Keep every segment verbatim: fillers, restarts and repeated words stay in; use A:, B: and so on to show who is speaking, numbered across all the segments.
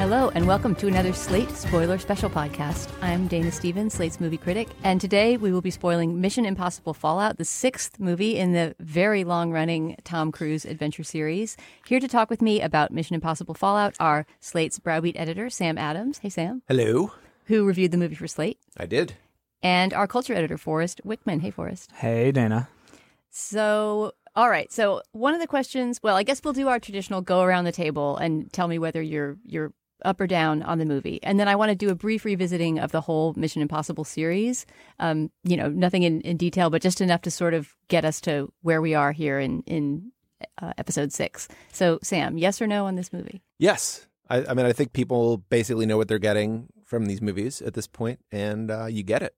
A: Hello, and welcome to another Slate Spoiler Special podcast. I'm Dana Stevens, Slate's movie critic, and today we will be spoiling Mission Impossible Fallout, the sixth movie in the very long-running Tom Cruise adventure series. Here to talk with me about Mission Impossible Fallout are Slate's Browbeat editor, Sam Adams. Hey, Sam.
B: Hello.
A: Who reviewed the movie for Slate.
B: I did.
A: And our culture editor, Forrest Wickman. Hey, Forrest.
C: Hey, Dana.
A: So... All right. So one of the questions, well, I guess we'll do our traditional go around the table and tell me whether you're you're up or down on the movie. And then I want to do a brief revisiting of the whole Mission Impossible series. Um, you know, nothing in, in detail, but just enough to sort of get us to where we are here in, in uh, episode six. So, Sam, yes or no on this movie?
B: Yes. I, I mean, I think people basically know what they're getting from these movies at this point, and uh, you get it.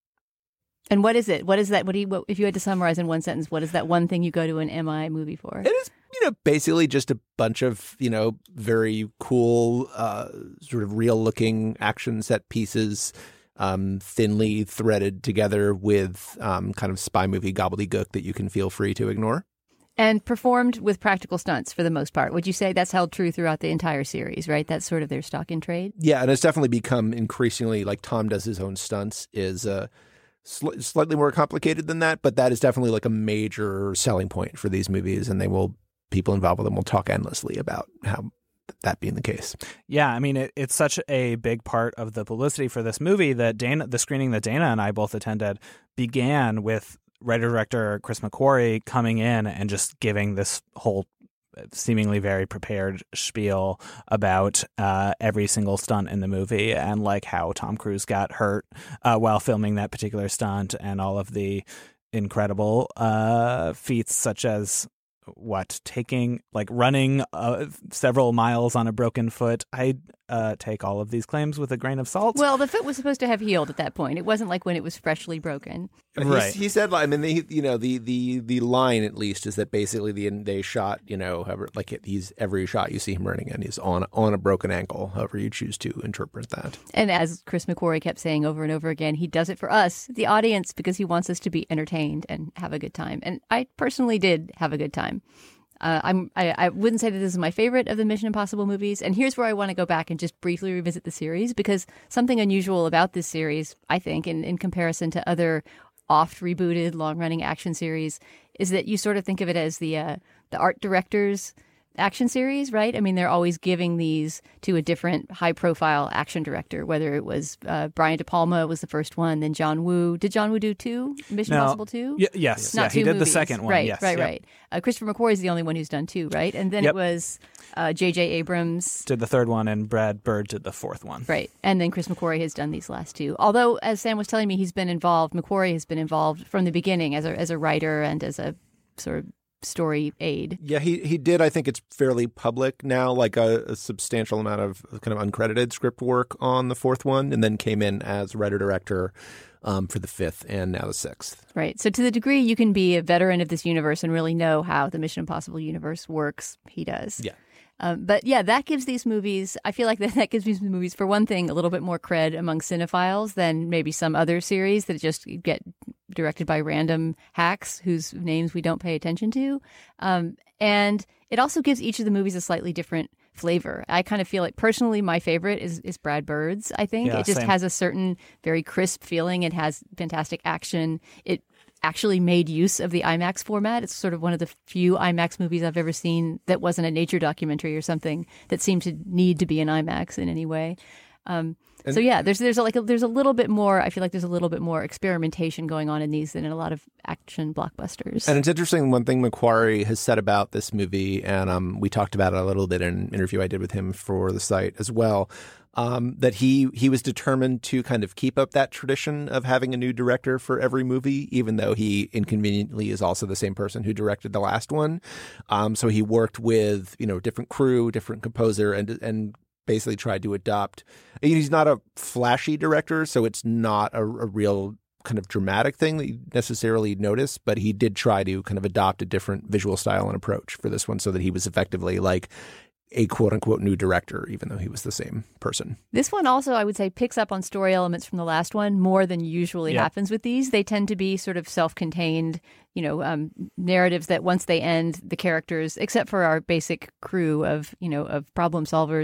A: And what is it? What is that? What do you, what, if you had to summarize in one sentence, what is that one thing you go to an M I movie for?
B: It is, you know, basically just a bunch of, you know, very cool, uh, sort of real-looking action set pieces, um, thinly threaded together with um, kind of spy movie gobbledygook that you can feel free to ignore.
A: And performed with practical stunts for the most part. Would you say that's held true throughout the entire series, right? That's sort of their stock in trade?
B: Yeah, and it's definitely become increasingly, like Tom does his own stunts, is... Uh, Sl- slightly more complicated than that, but that is definitely like a major selling point for these movies, and they will, people involved with them will talk endlessly about how that being the case.
C: Yeah, I mean, it, it's such a big part of the publicity for this movie that Dana, the screening that Dana and I both attended, began with writer-director Chris McQuarrie coming in and just giving this whole seemingly very prepared spiel about uh, every single stunt in the movie and like how Tom Cruise got hurt uh, while filming that particular stunt, and all of the incredible uh, feats such as what taking like running uh, several miles on a broken foot. I uh, take all of these claims with a grain of salt.
A: Well, the foot was supposed to have healed at that point. It wasn't like when it was freshly broken.
B: Right. He, he said, I mean, the, you know, the, the, the line at least is that basically the they shot, you know, however, like he's every shot you see him running and he's on on a broken ankle, however you choose to interpret that. And
A: as Chris McQuarrie kept saying over and over again, he does it for us, the audience, because he wants us to be entertained and have a good time. And I personally did have a good time. Uh, I'm, I, I wouldn't say that this is my favorite of the Mission Impossible movies. And here's where I want to go back and just briefly revisit the series, because something unusual about this series, I think, in, in comparison to other oft rebooted long-running action series, is that you sort of think of it as the uh, the art director's action series, right? I mean, they're always giving these to a different high-profile action director, whether it was uh, Brian De Palma was the first one, then John Woo. Did John Woo do two? Mission
C: no.
A: Impossible two?
C: Y- yes.
A: Not
C: yeah,
A: two
C: he did
A: movies.
C: the second one.
A: Right,
C: yes.
A: right,
C: yep.
A: right. Uh, Christopher McQuarrie is the only one who's done two, right? And then
C: yep.
A: it was uh, J J Abrams.
C: Did the third one, and Brad Bird did the fourth one.
A: Right. And then Chris McQuarrie has done these last two. Although, as Sam was telling me, he's been involved, McQuarrie has been involved from the beginning as a as a writer and as a sort of story aid.
B: Yeah, he he did. I think it's fairly public now, like a, a substantial amount of kind of uncredited script work on the fourth one, and then came in as writer-director um, for the fifth and now the sixth.
A: Right. So to the degree you can be a veteran of this universe and really know how the Mission Impossible universe works, he does.
B: Yeah.
A: Um, but yeah, that gives these movies, I feel like that, that gives these movies, for one thing, a little bit more cred among cinephiles than maybe some other series that just get directed by random hacks whose names we don't pay attention to. Um, and it also gives each of the movies a slightly different flavor. I kind of feel like personally my favorite is, is Brad Bird's, I think.
C: Yeah,
A: it just
C: same.
A: has a certain very crisp feeling. It has fantastic action. It actually made use of the IMAX format. It's sort of one of the few IMAX movies I've ever seen that wasn't a nature documentary or something that seemed to need to be an IMAX in any way. Um, so yeah, there's there's a, like a, there's a little bit more. I feel like there's a little bit more experimentation going on in these than in a lot of action blockbusters.
B: And it's interesting. One thing McQuarrie has said about this movie, and um, we talked about it a little bit in an interview I did with him for the site as well. Um, that he he was determined to kind of keep up that tradition of having a new director for every movie, even though he inconveniently is also the same person who directed the last one. Um, so he worked with, you know, different crew, different composer, and and basically tried to adopt. He's not a flashy director, so it's not a, a real kind of dramatic thing that you necessarily notice, but he did try to kind of adopt a different visual style and approach for this one so that he was effectively like a quote-unquote new director, even though he was the same person.
A: This one also, I would say, picks up on story elements from the last one more than usually
C: yeah.
A: happens with these. They tend to be sort of self-contained, you know, um, narratives that once they end, the characters, except for our basic crew of, you know, of problem solvers,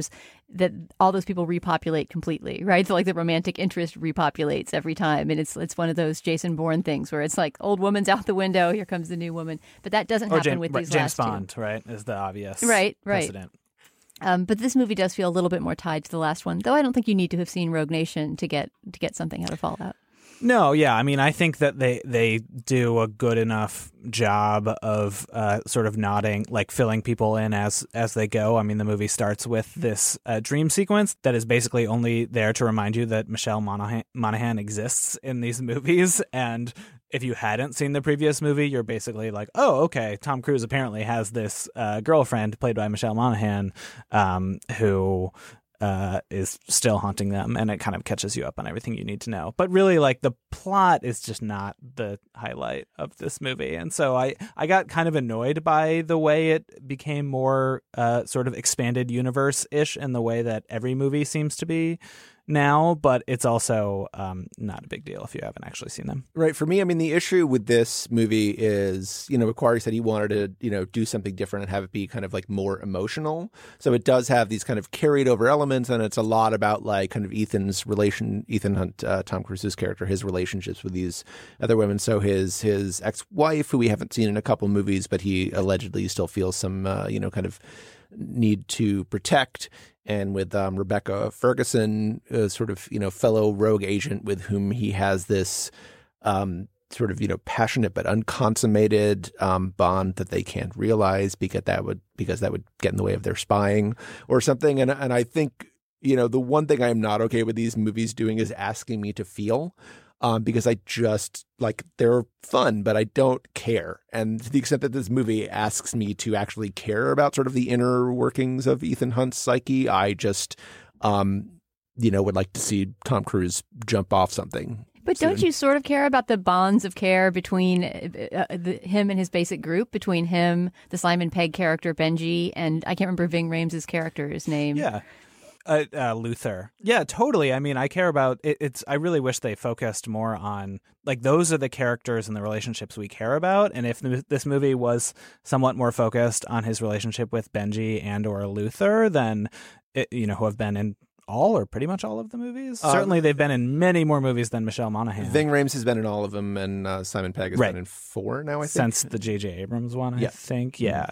A: that all those people repopulate completely, right? So like the romantic interest repopulates every time. And it's it's one of those Jason Bourne things where it's like old woman's out the window, here comes the new woman. But that doesn't
C: or
A: happen
C: James,
A: with
C: right,
A: these
C: James
A: last
C: Bond,
A: two.
C: right, is the obvious
A: right, right.
C: precedent.
A: Um, but this movie does feel a little bit more tied to the last one, though I don't think you need to have seen Rogue Nation to get to get something out of Fallout.
C: No, yeah. I mean, I think that they they do a good enough job of uh, sort of nodding, like filling people in as as they go. I mean, the movie starts with this uh, dream sequence that is basically only there to remind you that Michelle Monaghan, Monaghan exists in these movies. And if you hadn't seen the previous movie, you're basically like, oh, okay, Tom Cruise apparently has this uh, girlfriend played by Michelle Monaghan um, who... Uh, is still haunting them, and it kind of catches you up on everything you need to know. But really, like, the plot is just not the highlight of this movie. And so I, I got kind of annoyed by the way it became more uh, sort of expanded universe-ish in the way that every movie seems to be now, but it's also um, not a big deal if you haven't actually seen them.
B: Right. For me, I mean, the issue with this movie is, you know, McQuarrie said he wanted to, you know, do something different and have it be kind of like more emotional. So it does have these kind of carried over elements, and it's a lot about like kind of Ethan's relation, Ethan Hunt, uh, Tom Cruise's character, his relationships with these other women. So his his ex-wife, who we haven't seen in a couple movies, but he allegedly still feels some, uh, you know, kind of need to protect. And with um, Rebecca Ferguson, a sort of, you know, fellow rogue agent with whom he has this um, sort of, you know, passionate but unconsummated um, bond that they can't realize because that would because that would get in the way of their spying or something. And and I think, you know, the one thing I am not okay with these movies doing is asking me to feel. Um, because I just, like, they're fun, but I don't care. And to the extent that this movie asks me to actually care about sort of the inner workings of Ethan Hunt's psyche, I just, um, you know, would like to see Tom Cruise jump off something.
A: But
B: soon.
A: Don't you sort of care about the bonds of care between uh, the, him and his basic group, between him, the Simon Pegg character, Benji, and I can't remember Ving Rhames' character's name.
C: Yeah. Uh, uh, Luther. Yeah, totally. I mean, I care about it, it's. I really wish they focused more on, like, those are the characters and the relationships we care about. And if the, this movie was somewhat more focused on his relationship with Benji and or Luther, then it, you know, who have been in all or pretty much all of the movies. Uh, Certainly, they've been in many more movies than Michelle Monaghan.
B: Ving Rhames has been in all of them, and uh, Simon Pegg has
C: right.
B: been in four now, I think.
C: Since the J J Abrams one, I
B: yeah.
C: think. Yeah.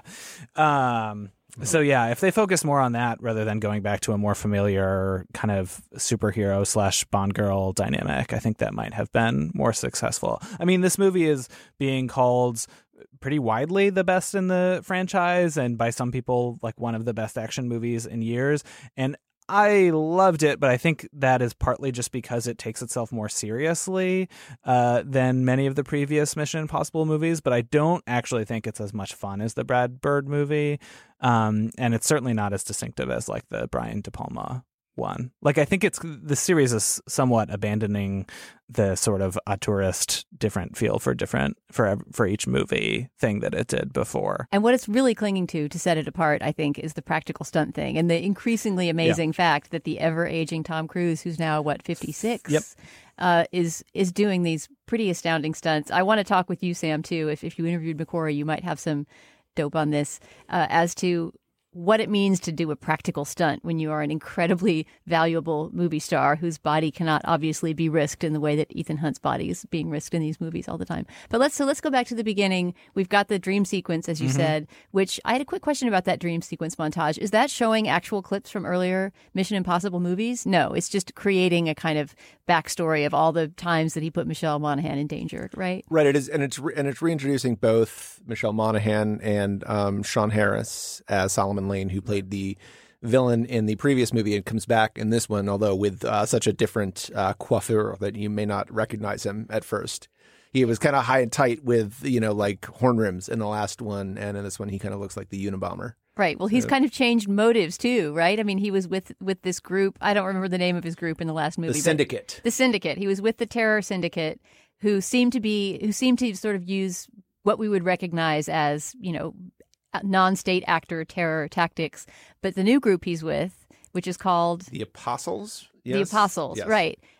C: Um, so, yeah, if they focus more on that rather than going back to a more familiar kind of superhero slash Bond girl dynamic, I think that might have been more successful. I mean, this movie is being called pretty widely the best in the franchise, and by some people, like, one of the best action movies in years. And I loved it, but I think that is partly just because it takes itself more seriously uh, than many of the previous Mission Impossible movies. But I don't actually think it's as much fun as the Brad Bird movie. Um, and it's certainly not as distinctive as like the Brian De Palma one. Like, I think it's the series is somewhat abandoning the sort of auteurist different feel for different for for each movie thing that it did before.
A: And what it's really clinging to to set it apart, I think, is the practical stunt thing and the increasingly amazing yeah. fact that the ever aging Tom Cruise, who's now what fifty-six,
C: yep.
A: uh, is is doing these pretty astounding stunts. I want to talk with you, Sam, too. If if you interviewed McQuarrie, you might have some dope on this uh, as to what it means to do a practical stunt when you are an incredibly valuable movie star whose body cannot obviously be risked in the way that Ethan Hunt's body is being risked in these movies all the time. But let's so let's go back to the beginning. We've got the dream sequence, as you mm-hmm. said, which I had a quick question about that dream sequence montage. Is that showing actual clips from earlier Mission Impossible movies? No, it's just creating a kind of backstory of all the times that he put Michelle Monaghan in danger, right?
B: Right. It is, and it's re- and it's reintroducing both Michelle Monaghan and um, Sean Harris as Solomon Lane, who played the villain in the previous movie and comes back in this one, although with uh, such a different uh, coiffure that you may not recognize him at first. He was kind of high and tight with, you know, like horn rims in the last one, and in this one he kind of looks like the Unabomber.
A: Right. Well, he's
B: so,
A: kind of changed motives too, right? I mean, he was with with this group. I don't remember the name of his group in the last movie.
B: The Syndicate.
A: The Syndicate. He was with the Terror Syndicate, who seemed to be who seemed to sort of use what we would recognize as, you know, non-state actor terror tactics. But the new group he's with, which is called
B: The Apostles. Yes.
A: The Apostles,
B: yes.
A: right,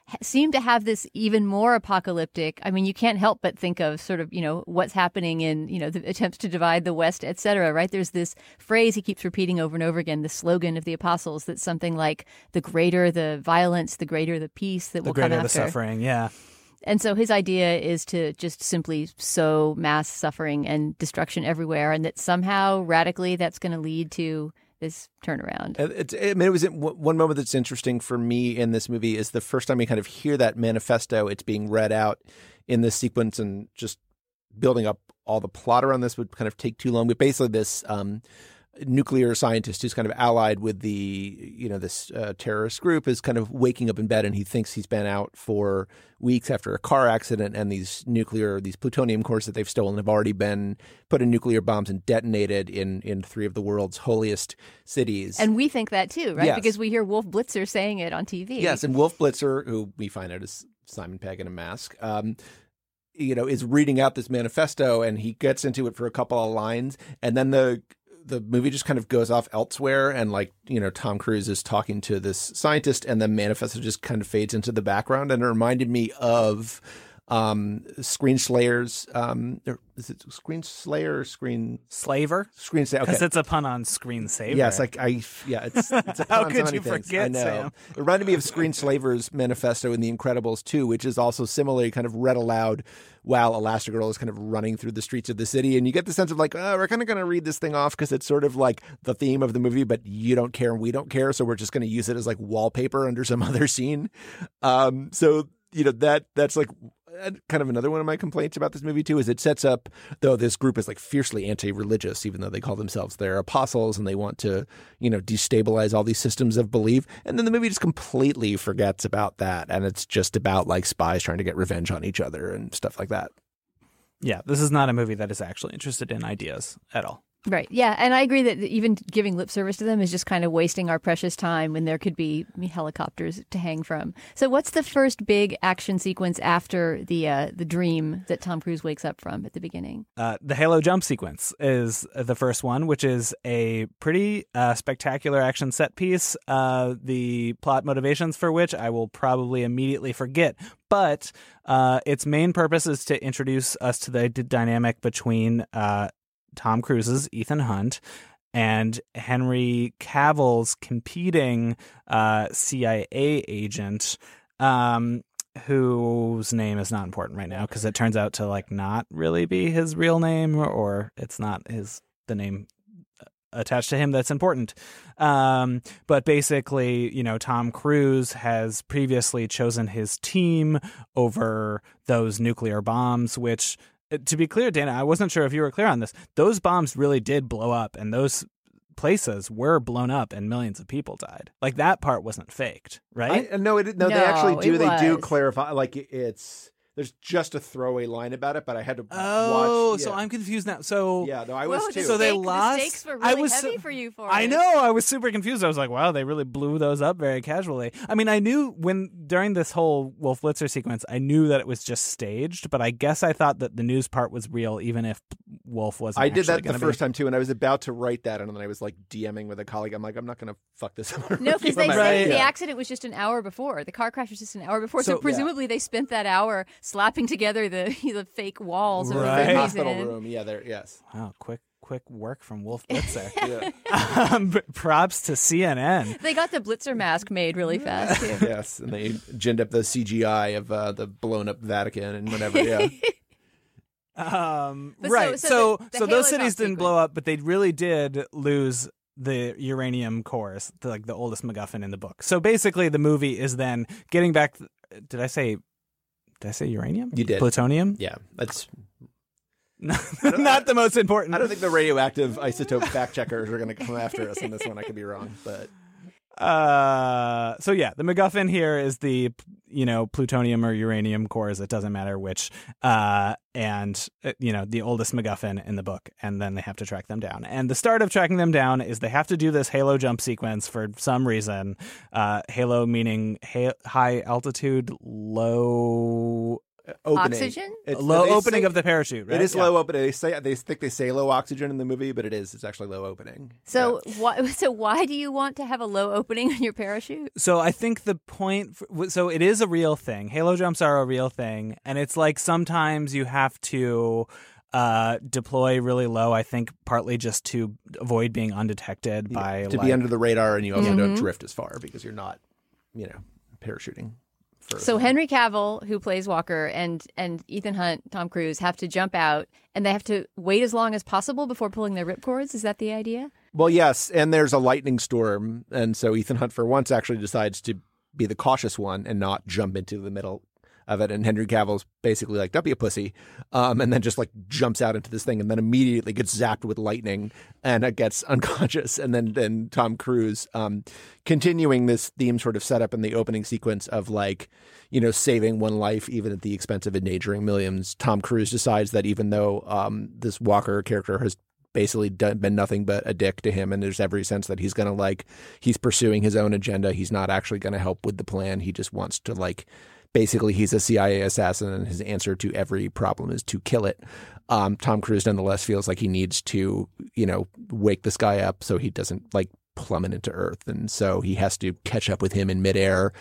A: seem to have this even more apocalyptic. I mean, you can't help but think of sort of, you know, what's happening in, you know, the attempts to divide the West, et cetera, right? There's this phrase he keeps repeating over and over again, the slogan of the apostles, that's something like, the greater the violence, the greater the peace that
C: The
A: will come
C: greater
A: after.
C: the suffering, yeah.
A: And so his idea is to just simply sow mass suffering and destruction everywhere, and that somehow radically that's going to lead to this turnaround.
B: It's, I mean, it was one moment that's interesting for me in this movie is the first time you kind of hear that manifesto. It's being read out in this sequence, and just building up all the plot around this would kind of take too long. But basically, this um, nuclear scientist who's kind of allied with the, you know, this uh, terrorist group is kind of waking up in bed, and he thinks he's been out for weeks after a car accident, and these nuclear, these plutonium cores that they've stolen have already been put in nuclear bombs and detonated in, in three of the world's holiest cities.
A: And we think that too, right?
B: Yes.
A: Because we hear Wolf Blitzer saying it on T V.
B: Yes, and Wolf Blitzer, who we find out is Simon Pegg in a mask, um, you know, is reading out this manifesto, and he gets into it for a couple of lines, and then the the movie just kind of goes off elsewhere, and like, you know, Tom Cruise is talking to this scientist, and the manifesto just kind of fades into the background, and it reminded me of um, Screen Slayer's um, or is it Screen Slayer or Screen
C: Slaver?
B: Screen Slayer?
C: Because
B: Okay.
C: it's a pun on screensaver.
B: Yes, like I, yeah, it's, it's a
C: How
B: pun on
C: could
B: so many
C: you
B: things.
C: forget,
B: I know.
C: Sam?
B: It reminded me of Screen Slaver's manifesto in The Incredibles two, which is also similarly kind of read aloud while Elastigirl is kind of running through the streets of the city, and you get the sense of like, oh, we're kind of going to read this thing off because it's sort of like the theme of the movie, but you don't care and we don't care, so we're just going to use it as like wallpaper under some other scene. Um, so you know that that's like kind of another one of my complaints about this movie too, is it sets up, though this group is like fiercely anti-religious, even though they call themselves their apostles, and they want to, you know, destabilize all these systems of belief. And then the movie just completely forgets about that, and it's just about like spies trying to get revenge on each other and stuff like that.
C: Yeah, this is not a movie that is actually interested in ideas at all.
A: Right. Yeah. And I agree that even giving lip service to them is just kind of wasting our precious time when there could be helicopters to hang from. So what's the first big action sequence after the uh, the dream that Tom Cruise wakes up from at the beginning?
C: Uh, the Halo jump sequence is the first one, which is a pretty uh, spectacular action set piece. Uh, the plot motivations for which I will probably immediately forget. But uh, its main purpose is to introduce us to the d- dynamic between uh, Tom Cruise's Ethan Hunt and Henry Cavill's competing uh, C I A agent, um, whose name is not important right now because it turns out to like not really be his real name, or, or it's not his the name attached to him that's important. Um, but basically, you know, Tom Cruise has previously chosen his team over those nuclear bombs, which, to be clear, Dana, I wasn't sure if you were clear on this. Those bombs really did blow up, and those places were blown up, and millions of people died. Like, that part wasn't faked, right?
B: I, no, it, no,
A: No,
B: they actually do.
A: it
B: They do
A: was.
B: clarify. Like it's there's just a throwaway line about it, but I had to
C: Oh,
B: watch.
C: so
B: yeah.
C: I'm confused now. So
B: Yeah, no, I was
A: Whoa,
B: too.
A: the
C: So they
A: stakes-
C: lost?
A: The stakes were
C: I
A: really
C: was
A: heavy
C: so-
A: for you for
C: I
A: it.
C: know. I was super confused. I was like, wow, they really blew those up very casually. I mean, I knew when during this whole Wolf Blitzer sequence, I knew that it was just staged, but I guess I thought that the news part was real, even if Wolf wasn't.
B: I did that
C: actually
B: the
C: gonna
B: first
C: be.
B: time too, and I was about to write that, and then I was like DMing with a colleague. I'm like, I'm not going to fuck this up.
A: No, because they
B: Right.
A: say the
B: Yeah.
A: accident was just an hour before. The car crash was just an hour before. So,
C: So-
A: presumably they spent that hour slapping together the the fake walls of
C: Right.
A: the
B: The
A: he's
B: hospital
A: in.
B: room. Yeah, there. Yes.
C: Wow, quick, quick work from Wolf Blitzer.
B: Yeah.
C: um, but props to C N N.
A: They got the Blitzer mask made really fast too.
B: Yes, and they ginned up the C G I of uh, the blown up Vatican and whatever. Yeah.
C: Um,
A: But so-
C: right.
A: so
C: So,
A: the- the
C: so
A: Halo
C: those cities
A: drop
C: didn't
A: sequence.
C: blow up, but they really did lose the uranium cores, the, like the oldest MacGuffin in the book. So basically, the movie is then getting back. Did I say? Did I say uranium?
B: You did.
C: Plutonium.
B: Yeah. That's.
C: Not the most important.
B: I don't think the radioactive isotope fact checkers are going to come after us on this one. I could be wrong, but
C: Uh, so yeah, the MacGuffin here is the, you know, plutonium or uranium cores. It doesn't matter which. Uh, and uh, you know, the oldest MacGuffin in the book, and then they have to track them down. And the start of tracking them down is they have to do this Halo jump sequence for some reason. Uh, Halo meaning ha- high altitude, low
B: opening.
A: Oxygen?
B: It's,
C: low
B: they
C: opening
B: say-
C: of the parachute, right?
B: It is
C: Yeah.
B: low opening. They say they think they say low oxygen in the movie, but it is. It's actually low opening.
A: So
B: Yeah.
A: why? So why do you want to have a low opening on your parachute?
C: So I think the point, for, so it is a real thing. Halo jumps are a real thing, and it's like sometimes you have to uh, deploy really low. I think partly just to avoid being undetected
B: Yeah,
C: by
B: to
C: like,
B: be under the radar, and you also
A: Mhm.
B: don't drift as far because you're not, you know, parachuting. First.
A: So Henry Cavill, who plays Walker, and and Ethan Hunt, Tom Cruise, have to jump out, and they have to wait as long as possible before pulling their ripcords. Is that the idea?
B: Well, yes, and there's a lightning storm, and so Ethan Hunt for once actually decides to be the cautious one and not jump into the middle of it. And Henry Cavill's basically like, "Don't be a pussy," um, and then just like jumps out into this thing, and then immediately gets zapped with lightning and it gets unconscious. And then then Tom Cruise, um, continuing this theme sort of setup in the opening sequence of like, you know, saving one life even at the expense of endangering millions. Tom Cruise decides that even though um, this Walker character has basically done, been nothing but a dick to him, and there's every sense that he's going to like, he's pursuing his own agenda. He's not actually going to help with the plan. He just wants to like, basically he's a C I A assassin, and his answer to every problem is to kill it. Um, Tom Cruise nonetheless feels like he needs to, you know, wake this guy up so he doesn't like plummet into Earth. And so he has to catch up with him in midair.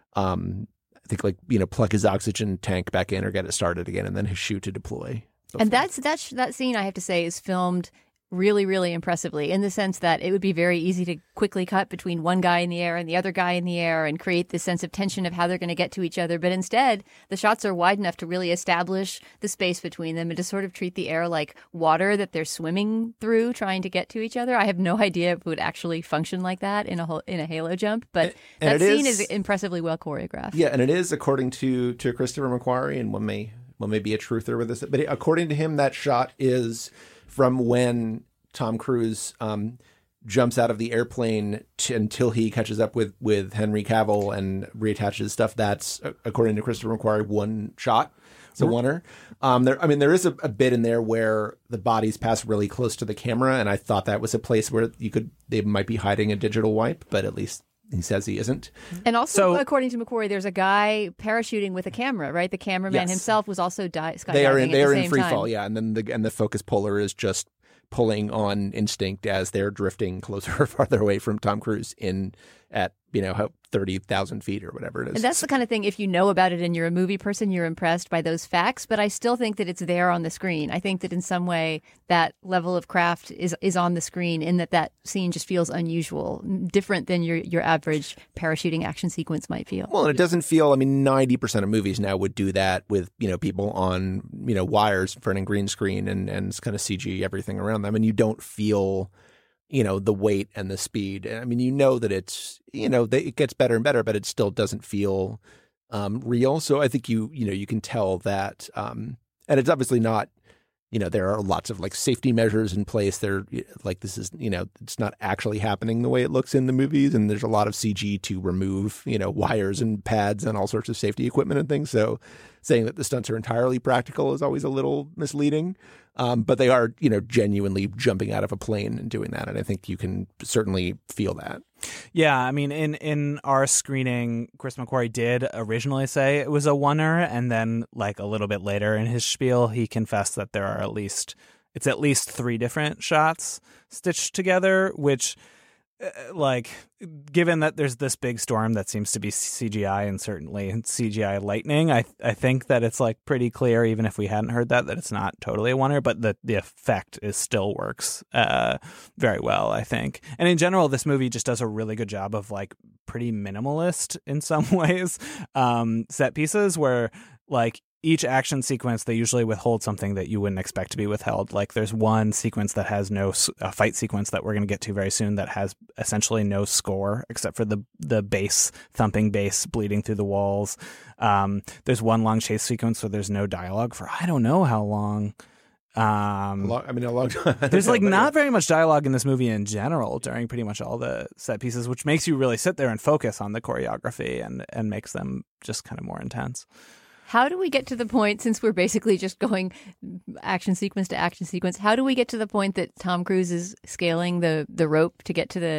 B: Um, I think like, you know, plug his oxygen tank back in or get it started again, and then his shoot to deploy.
A: And that's that's that scene, I have to say, is filmed really, really impressively in the sense that it would be very easy to quickly cut between one guy in the air and the other guy in the air and create this sense of tension of how they're going to get to each other. But instead, the shots are wide enough to really establish the space between them and to sort of treat the air like water that they're swimming through trying to get to each other. I have no idea if it would actually function like that in a whole, in a Halo jump, but
B: And- and
A: that
B: it
A: scene
B: is-
A: is impressively well choreographed.
B: Yeah, and it is according to to Christopher McQuarrie, and one may one may be a truther with this, but according to him, that shot is from when Tom Cruise um, jumps out of the airplane t- until he catches up with with Henry Cavill and reattaches stuff. That's, according to Christopher McQuarrie, one shot. It's a oneer. Um, there, I mean, there is a, a bit in there where the bodies pass really close to the camera, and I thought that was a place where you could they might be hiding a digital wipe, but at least he says he isn't.
A: And also,
C: So-
A: according to McQuarrie, there's a guy parachuting with a camera, right? The cameraman
B: Yes.
A: himself was also di- skydiving
B: They are in
A: at
B: they
A: the
B: are
A: same
B: in free
A: time.
B: fall, yeah, and then the and the focus puller is just pulling on instinct as they're drifting closer or farther away from Tom Cruise in at, you know, thirty thousand feet or whatever it is.
A: And that's the kind of thing, if you know about it and you're a movie person, you're impressed by those facts. But I still think that it's there on the screen. I think that in some way that level of craft is is on the screen in that that scene just feels unusual, different than your, your average parachuting action sequence might feel.
B: Well, and it doesn't feel, I mean, ninety percent of movies now would do that with, you know, people on, you know, wires in front of green screen and, and it's kind of C G everything around them. And you don't feel, you know, the weight and the speed. I mean, you know that it's, you know, that it gets better and better, but it still doesn't feel um, real. So I think you, you know, you can tell that, um, and it's obviously not, you know, there are lots of like safety measures in place. They're like, this is, you know, it's not actually happening the way it looks in the movies. And there's a lot of C G to remove, you know, wires and pads and all sorts of safety equipment and things. So saying that the stunts are entirely practical is always a little misleading. Um, but they are, you know, genuinely jumping out of a plane and doing that. And I think you can certainly feel that.
C: Yeah, I mean, in, in our screening, Chris McQuarrie did originally say it was a oneer, and then like a little bit later in his spiel, he confessed that there are at least it's at least three different shots stitched together, which, uh, like, given that there's this big storm that seems to be C G I and certainly C G I lightning, I I think that it's like pretty clear, even if we hadn't heard that, that it's not totally a oneer, but the the effect is still works uh, very well, I think. And in general, this movie just does a really good job of like pretty minimalist in some ways um, set pieces where like each action sequence, they usually withhold something that you wouldn't expect to be withheld. Like there's one sequence that has no a fight sequence that we're going to get to very soon that has essentially no score except for the the bass, thumping bass bleeding through the walls. Um, there's one long chase sequence where there's no dialogue for I don't know how long. Um,
B: A long, I mean, a long time.
C: there's like not very much dialogue in this movie in general during pretty much all the set pieces, which makes you really sit there and focus on the choreography and, and makes them just kind of more intense.
A: How do we get to the point, since we're basically just going action sequence to action sequence, how do we get to the point that Tom Cruise is scaling the, the rope to get to the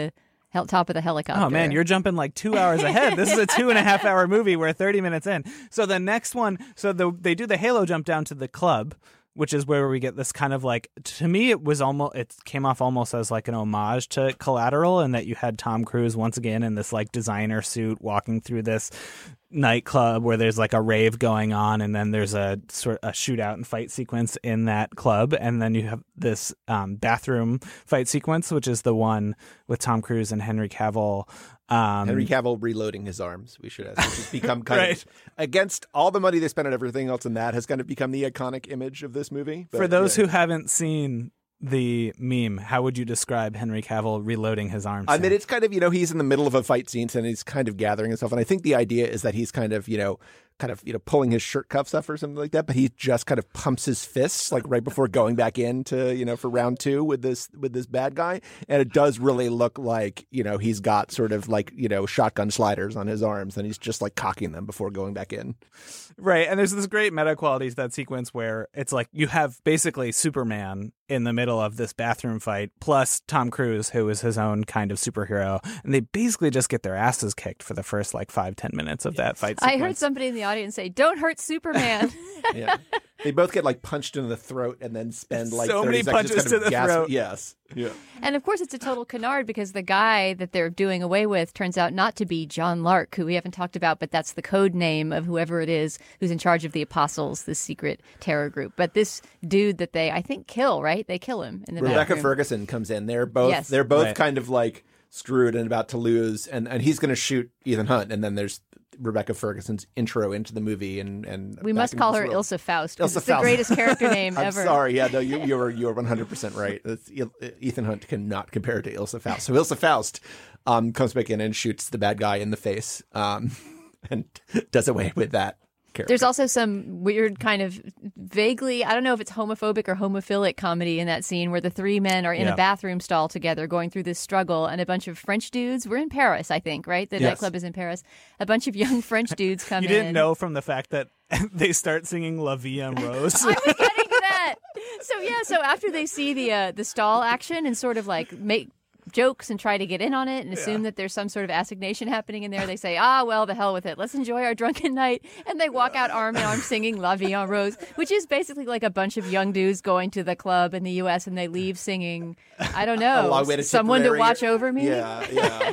A: hel- top of the helicopter.
C: Oh man, you're jumping like two hours ahead. This is a two and a half hour movie. We're thirty minutes in. So the next one, so the, they do the Halo jump down to the club, which is where we get this kind of like, to me, it was almost, it came off almost as like an homage to Collateral, in that you had Tom Cruise once again in this like designer suit walking through this nightclub where there's like a rave going on, and then there's a sort of a shootout and fight sequence in that club, and then you have this um, bathroom fight sequence, which is the one with Tom Cruise and Henry Cavill. Um,
B: Henry Cavill reloading his arms, we should have. Which has become kind
C: right.
B: of, against all the money they spent on everything else, and that has kind of become the iconic image of this movie. But,
C: For those
B: yeah.
C: who haven't seen the meme, how would you describe Henry Cavill reloading his arms?
B: I mean, it's kind of, you know, he's in the middle of a fight scene and he's kind of gathering himself. And I think the idea is that he's kind of, you know, kind of, you know, pulling his shirt cuffs up or something like that. But he just kind of pumps his fists like right before going back into, you know, for round two with this with this bad guy. And it does really look like, you know, he's got sort of like, you know, shotgun sliders on his arms and he's just like cocking them before going back in.
C: Right. And there's this great meta quality to that sequence where it's like you have basically Superman in the middle of this bathroom fight, plus Tom Cruise, who is his own kind of superhero. And they basically just get their asses kicked for the first like five, ten minutes of that fight sequence.
A: I heard somebody in the audience say, "Don't hurt Superman."
B: Yeah. They both get like punched in the throat and then spend like
C: So
B: thirty
C: many
B: seconds
C: punches
B: just kind
C: to
B: of
C: the
B: gas-
C: throat.
B: Yes. Yeah.
A: And of course, it's a total canard because the guy that they're doing away with turns out not to be John Lark, who we haven't talked about, but that's the code name of whoever it is who's in charge of the Apostles, this secret terror group. But this dude that they, I think, kill, right? They kill him in the
B: Rebecca
A: bathroom.
B: Ferguson comes in. They're both
A: Yes.
B: they're both
C: Right.
B: kind of like screwed and about to lose, and, and he's going to shoot Ethan Hunt, and then there's Rebecca Ferguson's intro into the movie, and and
A: We
B: back
A: must
B: into
A: call
B: this
A: her
B: world.
A: Ilsa Faust. 'Cause
B: Ilsa
A: it's the
B: Faust.
A: greatest character name
B: I'm
A: ever.
B: sorry, yeah, no, you you were you were one hundred percent right. It's, Ethan Hunt cannot compare to Ilsa Faust. So Ilsa Faust um, comes back in and shoots the bad guy in the face, um, and does away with that character.
A: There's also some weird kind of vaguely, I don't know if it's homophobic or homophilic comedy in that scene where the three men are in
C: Yeah.
A: a bathroom stall together going through this struggle, and a bunch of French dudes, we're in Paris, I think, right? The
B: Yes.
A: nightclub is in Paris. A bunch of young French dudes come
C: You
A: in.
C: didn't know from the fact that they start singing La Vie en Rose.
A: I was getting to that. So yeah, so after they see the uh, the stall action and sort of like make jokes and try to get in on it and assume that there's some sort of assignation happening in there, they say, ah, well, the hell with it. Let's enjoy our drunken night. And they walk out arm in arm singing La Vie en Rose, which is basically like a bunch of young dudes going to the club in the U S and they leave singing, I don't know,
B: long way to
A: someone to
B: Tipperary.
A: watch over me.
B: Yeah, yeah.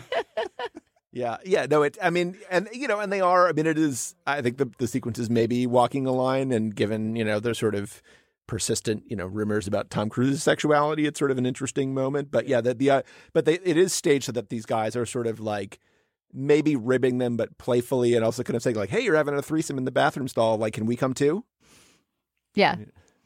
B: Yeah, yeah, no, it, I mean, and, you know, and they are, I mean, it is, I think the, the sequence is maybe walking a line, and given, you know, their sort of persistent, you know, rumors about Tom Cruise's sexuality, it's sort of an interesting moment. But yeah, the, the uh, but they, it is staged so that these guys are sort of like maybe ribbing them, but playfully, and also kind of saying like, hey, you're having a threesome in the bathroom stall. Like, can we come too?
A: Yeah.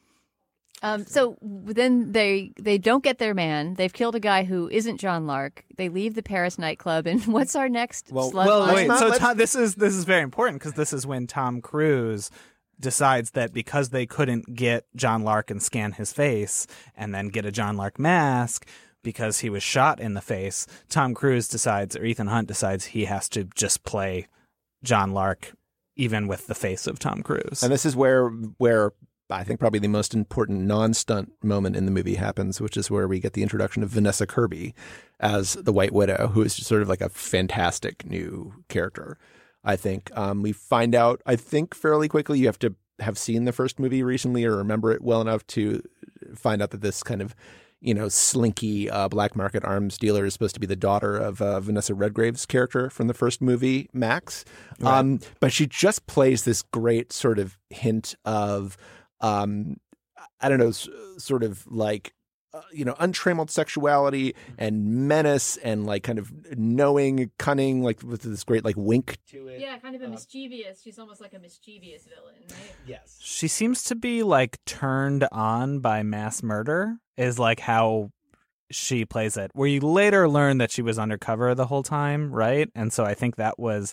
A: Um, so then they they don't get their man. They've killed a guy who isn't John Lark. They leave the Paris nightclub, and what's our next
B: Well-
A: slut
C: Well,
A: line?
C: wait.
B: not-
C: So
B: let's-
C: Tom, this is this is very important because this is when Tom Cruise decides that because they couldn't get John Lark and scan his face and then get a John Lark mask because he was shot in the face, Tom Cruise decides, or Ethan Hunt decides, he has to just play John Lark even with the face of Tom Cruise.
B: And this is where where I think probably the most important non-stunt moment in the movie happens, which is where we get the introduction of Vanessa Kirby as the White Widow, who is just sort of like a fantastic new character. I think um, we find out, I think fairly quickly, you have to have seen the first movie recently or remember it well enough to find out that this kind of, you know, slinky uh, black market arms dealer is supposed to be the daughter of uh, Vanessa Redgrave's character from the first movie, Max.
C: Right.
B: Um, but she just plays this great sort of hint of, um, I don't know, s- sort of like, uh, you know, untrammeled sexuality and menace and like kind of knowing, cunning, like with this great like wink to it.
A: Yeah, kind of a mischievous. She's almost like a mischievous villain, right?
B: Yes.
C: She seems to be like turned on by mass murder is like how she plays it, where you later learn that she was undercover the whole time, right? And so I think that was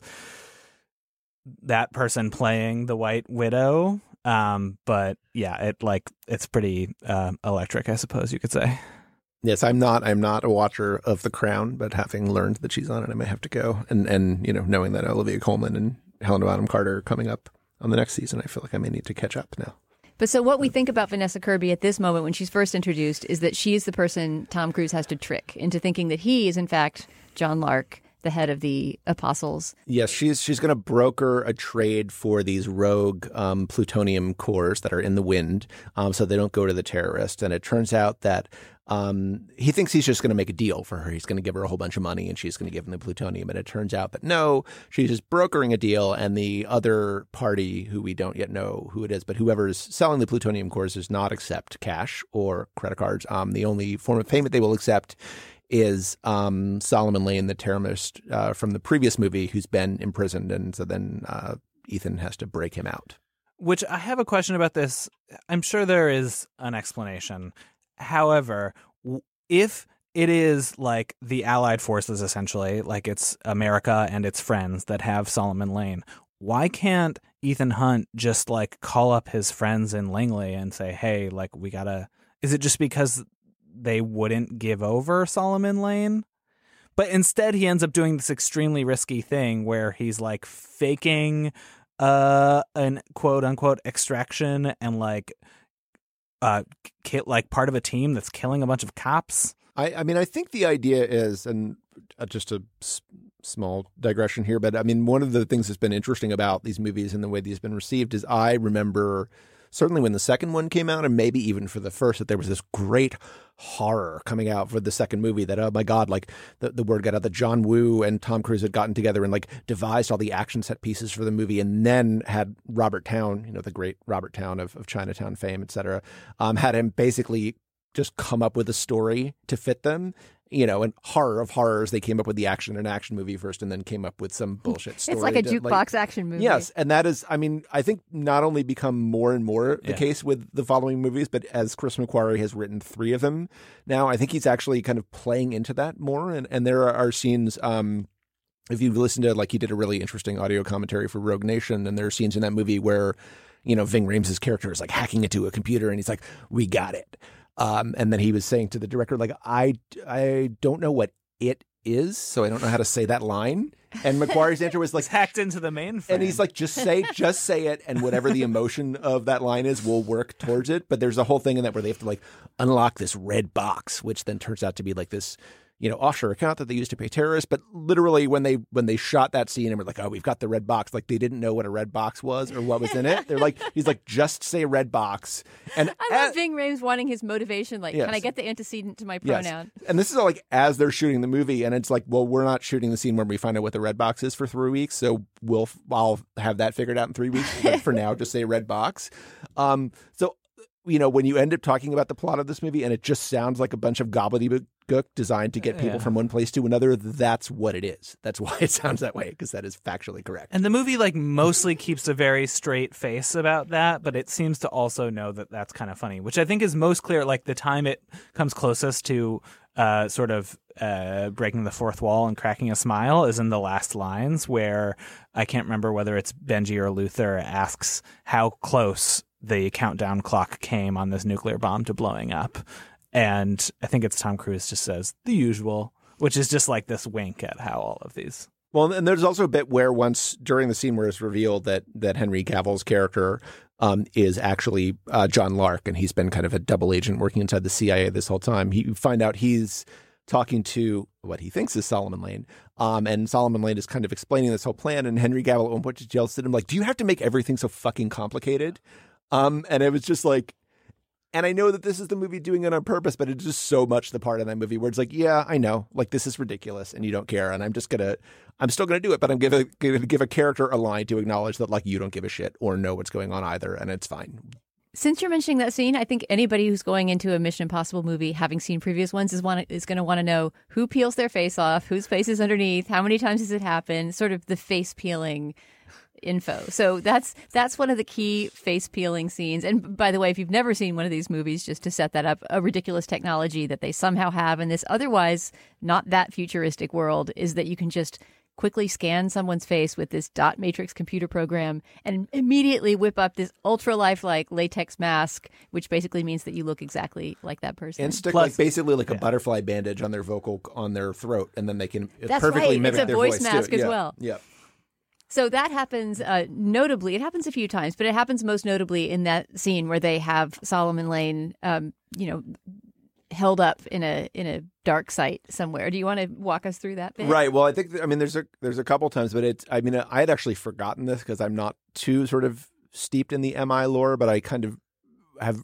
C: that person playing the White Widow. Um, but yeah, it like it's pretty uh, electric, I suppose you could say.
B: Yes, I'm not. I'm not a watcher of The Crown, but having learned that she's on it, I may have to go. And and you know, knowing that Olivia Colman and Helena Bonham Carter are coming up on the next season, I feel like I may need to catch up now.
A: But so what we think about Vanessa Kirby at this moment when she's first introduced is that she's the person Tom Cruise has to trick into thinking that he is, in fact, John Lark, the head of the Apostles.
B: Yes, she's she's going to broker a trade for these rogue um, plutonium cores that are in the wind um, so they don't go to the terrorists. And it turns out that um, he thinks he's just going to make a deal for her. He's going to give her a whole bunch of money and she's going to give him the plutonium. And it turns out that no, she's just brokering a deal. And the other party, who we don't yet know who it is, but whoever's selling the plutonium cores does not accept cash or credit cards. Um, the only form of payment they will accept is um, Solomon Lane, the terrorist uh, from the previous movie, who's been imprisoned. And so then uh, Ethan has to break him out.
C: Which I have a question about this. I'm sure there is an explanation. However, if it is like the Allied forces, essentially, like it's America and its friends that have Solomon Lane, why can't Ethan Hunt just like call up his friends in Langley and say, hey, like we gotta, is it just because they wouldn't give over Solomon Lane? But instead he ends up doing this extremely risky thing where he's like faking uh, an quote unquote extraction and like uh, ki- like part of a team that's killing a bunch of cops.
B: I, I mean, I think the idea is, and uh, just a s- small digression here, but I mean, one of the things that's been interesting about these movies and the way these have been received is I remember certainly when the second one came out, and maybe even for the first, that there was this great horror coming out for the second movie that, oh my God, like the, the word got out that John Woo and Tom Cruise had gotten together and like devised all the action set pieces for the movie and then had Robert Towne, you know, the great Robert Towne of, of Chinatown fame, et cetera, um, had him basically just come up with a story to fit them. You know, and horror of horrors, they came up with the action in an action movie first and then came up with some bullshit story.
A: It's like a
B: to,
A: jukebox
B: like,
A: action movie.
B: Yes. And that is, I mean, I think not only become more and more the
C: Yeah.
B: case with the following movies, but as Chris McQuarrie has written three of them now, I think he's actually kind of playing into that more. And, and there are scenes, um, if you've listened to, like, he did a really interesting audio commentary for Rogue Nation, and there are scenes in that movie where, you know, Ving Rhames' character is like hacking into a computer and he's like, we got it. Um, and then he was saying to the director, like, I, I don't know what it is, so I don't know how to say that line. And McQuarrie's answer was like,
C: It's hacked into the mainframe.
B: and he's like, just say, just say it, and whatever the emotion of that line is, we'll work towards it. But there's a whole thing in that where they have to like unlock this red box, which then turns out to be like this, you know, offshore account that they used to pay terrorists. But literally, when they when they shot that scene and were like, oh, we've got the red box, like they didn't know what a red box was or what was in it. They're like, he's like, just say red box. And
A: I love Ving Rhames wanting his motivation. Like,
B: Yes.
A: can I get the antecedent to my
B: Yes.
A: pronoun?
B: And this is all like as they're shooting the movie, and it's like, well, we're not shooting the scene where we find out what the red box is for three weeks, so we'll I'll have that figured out in three weeks. But for now, just say red box. Um, so you know, when you end up talking about the plot of this movie, and it just sounds like a bunch of gobbledygook designed to get people
C: Yeah.
B: from one place to another, that's what it is. That's why it sounds that way, because that is factually correct.
C: And the movie like mostly keeps a very straight face about that, but it seems to also know that that's kind of funny, which I think is most clear. Like the time it comes closest to uh, sort of uh, breaking the fourth wall and cracking a smile is in the last lines, where I can't remember whether it's Benji or Luther asks how close the countdown clock came on this nuclear bomb to blowing up. And I think it's Tom Cruise just says the usual, which is just like this wink at how all of these.
B: Well, and there's also a bit where once during the scene where it's revealed that that Henry Cavill's character um, is actually uh, John Lark, and he's been kind of a double agent working inside the C I A this whole time, he, you find out he's talking to what he thinks is Solomon Lane. Um, and Solomon Lane is kind of explaining this whole plan. And Henry Cavill at one point just yells at him, like, do you have to make everything so fucking complicated? Um, and it was just like, and I know that this is the movie doing it on purpose, but it's just so much the part of that movie where it's like, yeah, I know, like this is ridiculous and you don't care. And I'm just going to, I'm still going to do it, but I'm going to give a character a line to acknowledge that like you don't give a shit or know what's going on either. And it's fine.
A: Since you're mentioning that scene, I think anybody who's going into a Mission Impossible movie, having seen previous ones, is want is going to want to know who peels their face off, whose face is underneath, how many times does it happen, sort of the face peeling info. So that's that's one of the key face peeling scenes. And by the way, if you've never seen one of these movies, just to set that up, a ridiculous technology that they somehow have in this otherwise not that futuristic world is that you can just quickly scan someone's face with this dot matrix computer program and immediately whip up this ultra lifelike latex mask, which basically means that you look exactly like that person.
B: And stick
C: Plus-
B: like basically like a
C: yeah.
B: butterfly bandage on their vocal on their throat, and then they can
A: That's
B: perfectly
A: right.
B: mimic
A: It's a
B: their
A: voice
B: voice
A: mask
B: too.
A: as
B: Yeah.
A: well.
B: Yeah.
A: So that happens uh, notably. It happens a few times, but it happens most notably in that scene where they have Solomon Lane, um, you know, held up in a in a dark site somewhere. Do you want to walk us through that bit?
B: Right. Well, I think I mean there's a there's a couple times, but it's I mean I had actually forgotten this because I'm not too sort of steeped in the M I lore, but I kind of have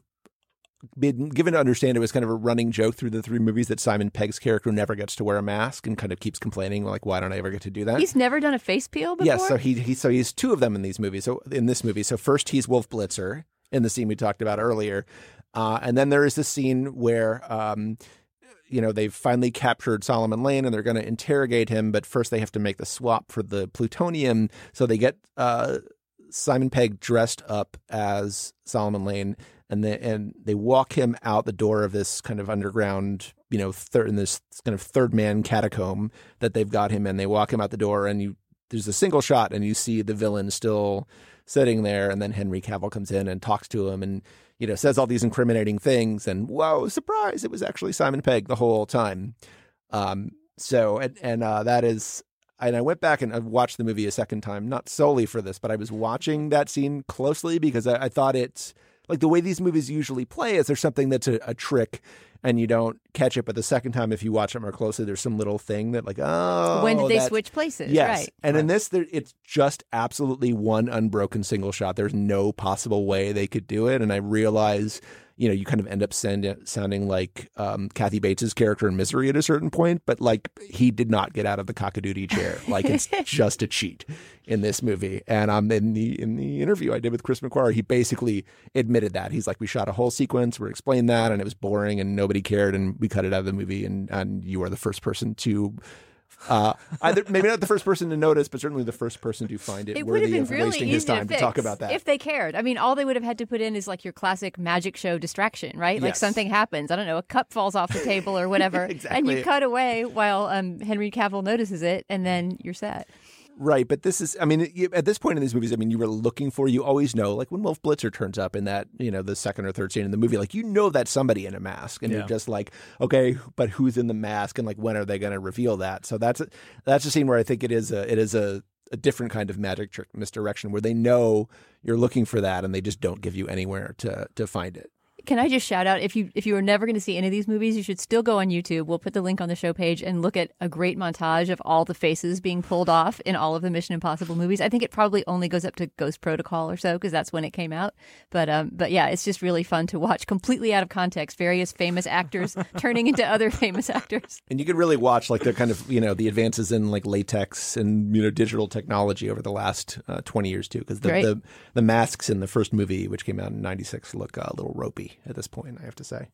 B: been given to understand it was kind of a running joke through the three movies that Simon Pegg's character never gets to wear a mask and kind of keeps complaining like, why don't I ever get to do that?
A: He's never done a face peel before?
B: Yes, so he, he so he's two of them in these movies. So in this movie, so first he's Wolf Blitzer in the scene we talked about earlier, uh, and then there is the scene where um, you know they've finally captured Solomon Lane and they're going to interrogate him, but first they have to make the swap for the plutonium. So they get uh, Simon Pegg dressed up as Solomon Lane. And they, and they walk him out the door of this kind of underground, you know, third in this kind of third man catacomb that they've got him in. They walk him out the door, and you there's a single shot, and you see the villain still sitting there. And then Henry Cavill comes in and talks to him, and you know says all these incriminating things. And whoa, surprise! It was actually Simon Pegg the whole time. Um, so and and uh, that is. And I went back and I watched the movie a second time, not solely for this, but I was watching that scene closely because I, I thought it's. Like the way these movies usually play is there's something that's a, a trick and you don't catch it. But the second time, if you watch it more closely, there's some little thing that like, oh.
A: When did they
B: that's...
A: switch places?
B: Yes.
A: Right.
B: And in this, there, it's just absolutely one unbroken single shot. There's no possible way they could do it. And I realize, you know, you kind of end up send, sounding like um, Kathy Bates' character in Misery at a certain point. But like he did not get out of the cockadoodie chair. Like it's just a cheat in this movie. And um, in the in the interview I did with Chris McQuarrie, he basically admitted that. He's like, we shot a whole sequence, we explained that, and it was boring and nobody cared, and we cut it out of the movie. And, and you are the first person to uh, either maybe not the first person to notice, but certainly the first person to find it,
A: it would have
B: worthy
A: been
B: of
A: really
B: wasting
A: easy
B: his time
A: to,
B: to talk about that.
A: If they cared. I mean, all they would have had to put in is like your classic magic show distraction, right? Like
B: Yes.
A: something happens. I don't know, a cup falls off the table or whatever.
B: Exactly.
A: And you cut away while um, Henry Cavill notices it, and then you're set.
B: Right, but this is, I mean, you, at this point in these movies, I mean, you were looking for, you always know, like when Wolf Blitzer turns up in that, you know, the second or third scene in the movie, like, you know that's somebody in a mask, and
C: Yeah.
B: you're just like, okay, but who's in the mask, and like, when are they going to reveal that? So that's a, that's a scene where I think it is a, it is a, a different kind of magic trick misdirection where they know you're looking for that, and they just don't give you anywhere to to find it.
A: Can I just shout out, if you if you are never going to see any of these movies, you should still go on YouTube. We'll put the link on the show page and look at a great montage of all the faces being pulled off in all of the Mission Impossible movies. I think it probably only goes up to Ghost Protocol or so because that's when it came out. But um, but yeah, it's just really fun to watch completely out of context various famous actors turning into other famous actors.
B: And you could really watch like the kind of, you know, the advances in like latex and, you know, digital technology over the last uh, twenty years too, because the, the the masks in the first movie, which came out in ninety-six, look uh, a little ropey at this point, I have to say.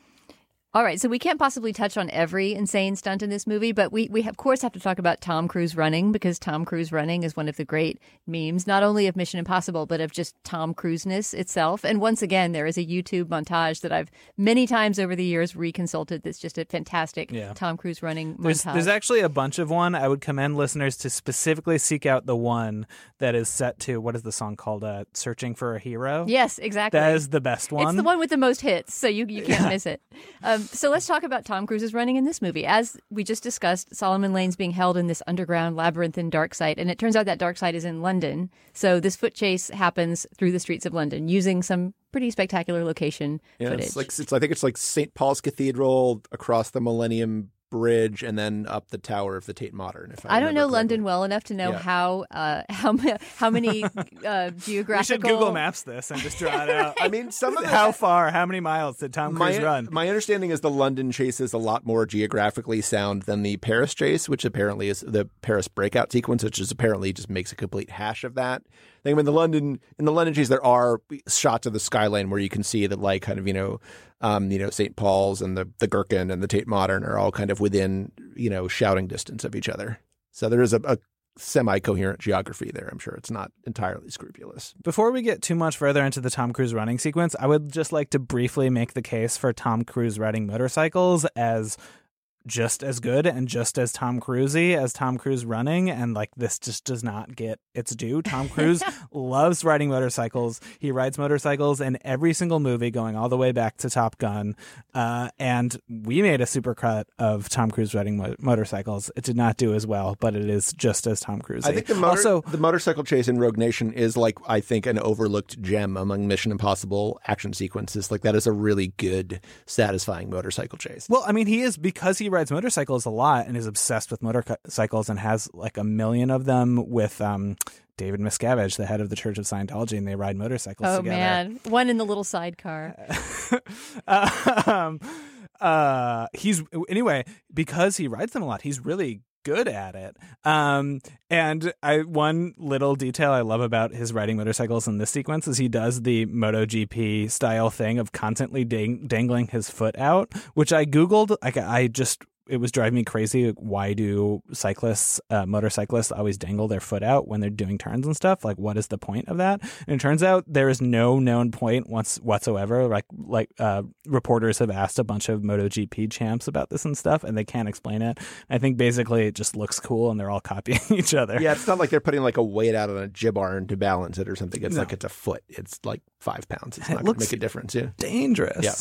A: All right, so we can't possibly touch on every insane stunt in this movie, but we, we of course have to talk about Tom Cruise running, because Tom Cruise running is one of the great memes, not only of Mission Impossible, but of just Tom Cruise-ness itself. And once again, there is a YouTube montage that I've many times over the years reconsulted that's just a fantastic yeah. Tom Cruise running
C: there's,
A: montage.
C: There's actually a bunch of one. I would commend listeners to specifically seek out the one that is set to, what is the song called? Uh, Searching for a Hero?
A: Yes, exactly.
C: That is the best one.
A: It's the one with the most hits, so you, you can't
C: yeah.
A: miss it. Um, so let's talk about Tom Cruise's running in this movie. As we just discussed, Solomon Lane's being held in this underground labyrinthine dark site, and it turns out that dark site is in London. So this foot chase happens through the streets of London using some pretty spectacular location
B: yeah,
A: footage.
B: It's like, it's, I think it's like Saint Paul's Cathedral across the Millennium Bridge and then up the tower of the Tate Modern. If I,
A: I don't know
B: correctly.
A: London well enough to know
B: yeah.
A: how uh, how how many uh, geographical.
C: We should Google Maps this and just draw it out.
B: I mean, some of the...
C: how far, how many miles did Tom Cruise
B: my,
C: run?
B: My understanding is the London chase is a lot more geographically sound than the Paris chase, which apparently is the Paris breakout sequence, which is apparently just makes a complete hash of that. I think in the London in the London chase there are shots of the skyline where you can see that, like, kind of, you know, um, you know, Saint Paul's and the the Gherkin and the Tate Modern are all kind of within, you know, shouting distance of each other. So there is a, a semi-coherent geography there. I'm sure it's not entirely scrupulous.
C: Before we get too much further into the Tom Cruise running sequence, I would just like to briefly make the case for Tom Cruise riding motorcycles as just as good and just as Tom Cruise-y as Tom Cruise running, and like this just does not get its due. Tom Cruise loves riding motorcycles. He rides motorcycles in every single movie, going all the way back to Top Gun. Uh, and we made a supercut of Tom Cruise riding mo- motorcycles. It did not do as well, but it is just as Tom Cruise.
B: I think the motor-
C: also
B: the motorcycle chase in Rogue Nation is like I think an overlooked gem among Mission Impossible action sequences. Like that is a really good, satisfying motorcycle chase.
C: Well, I mean, he is because he rides motorcycles a lot and is obsessed with motorcycles and has like a million of them with um, David Miscavige, the head of the Church of Scientology, and they ride motorcycles
A: oh,
C: together.
A: Oh, man. One in the little sidecar.
C: um, uh, he's anyway, because he rides them a lot, he's really good at it. Um, and I one little detail I love about his riding motorcycles in this sequence is he does the MotoGP style thing of constantly dang- dangling his foot out, which I Googled. Like I just it was driving me crazy. Why do cyclists, uh, motorcyclists always dangle their foot out when they're doing turns and stuff? Like, what is the point of that? And it turns out there is no known point once whatsoever. Like, like uh, reporters have asked a bunch of MotoGP champs about this and stuff, and they can't explain it. I think basically it just looks cool, and they're all copying each other.
B: Yeah, it's not like they're putting like a weight out on a jib arm to balance it or something. It's
C: No.
B: like it's a foot. It's like five pounds. It's
C: It
B: not going to
C: looks
B: make a difference. Yeah.
C: Dangerous.
B: Yeah.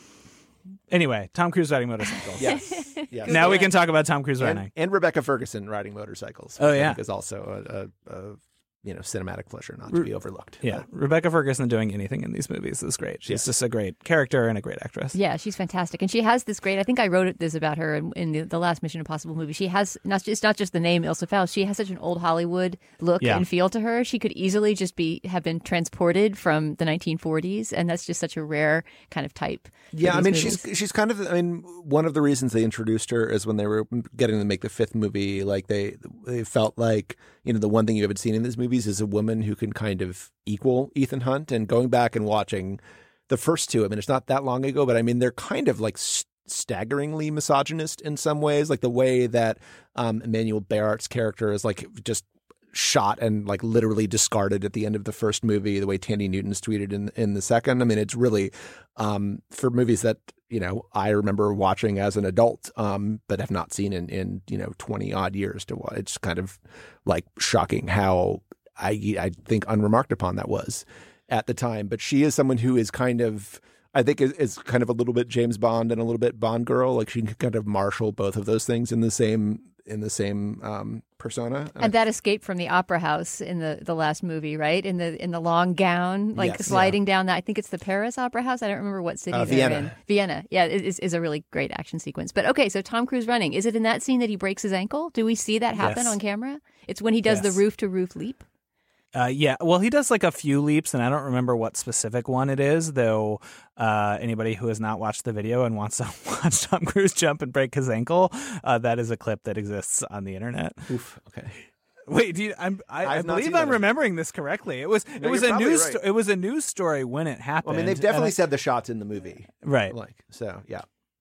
C: Anyway, Tom Cruise riding motorcycles.
B: Yes. yes.
C: Now we can talk about Tom Cruise riding.
B: and, and Rebecca Ferguson riding motorcycles.
C: Oh,
B: which I
C: yeah.
B: think is also a, a, a you know cinematic pleasure not to be overlooked.
C: Yeah, Rebecca Ferguson doing anything in these movies is great. She's
B: Yeah.
C: just a great character and a great actress.
A: Yeah, she's fantastic. And she has this great, I think I wrote this about her in, in the, the last Mission Impossible movie. She has, not just, it's not just the name Ilsa Faust, she has such an old Hollywood look
C: Yeah.
A: and feel to her. She could easily just be have been transported from the nineteen forties, and that's just such a rare kind of type. for
B: Yeah, I
A: these
B: mean,
A: movies.
B: she's she's kind of. I mean, one of the reasons they introduced her is when they were getting to make the fifth movie. Like they they felt like you know the one thing you haven't seen in these movies is a woman who can kind of equal Ethan Hunt. And going back and watching the first two, I mean, it's not that long ago, but I mean, they're kind of like st- staggeringly misogynist in some ways, like the way that um, Emmanuel Barrett's character is like just shot and like literally discarded at the end of the first movie, the way Tandy Newton's tweeted in in the second. I mean, it's really um, for movies that, you know, I remember watching as an adult, um, but have not seen in, in, you know, twenty odd years to watch. It's kind of like shocking how I, I think unremarked upon that was at the time. But she is someone who is kind of, I think is, is kind of a little bit James Bond and a little bit Bond girl. Like she can kind of marshal both of those things in the same in the same um, persona.
A: And that escape from the opera house in the, the last movie, right? In the in the long gown, like
B: Yes,
A: sliding down that. I think it's the Paris Opera House. I don't remember what city
B: Uh,
A: they're
B: Vienna.
A: in. Vienna. Yeah, it is, is a really great action sequence. But okay, so Tom Cruise running. Is it in that scene that he breaks his ankle? Do we see that happen
C: Yes.
A: on camera? It's when he does the
C: Yes.
A: roof to roof leap.
C: Uh, yeah, well, he does like a few leaps, and I don't remember what specific one it is, though. Uh, anybody who has not watched the video and wants to watch Tom Cruise jump and break his ankle, uh, that is a clip that exists on the internet.
B: Oof, okay.
C: Wait, do you, I'm, I, I
B: I've not
C: believe
B: seen
C: I'm
B: that.
C: remembering this correctly. It was
B: No,
C: it was
B: you're
C: a
B: probably
C: news
B: right.
C: sto- it was a news story when it happened.
B: Well, I mean, they've
C: and
B: definitely
C: I-
B: said the shots in the movie.
C: right.
B: Like, so, yeah.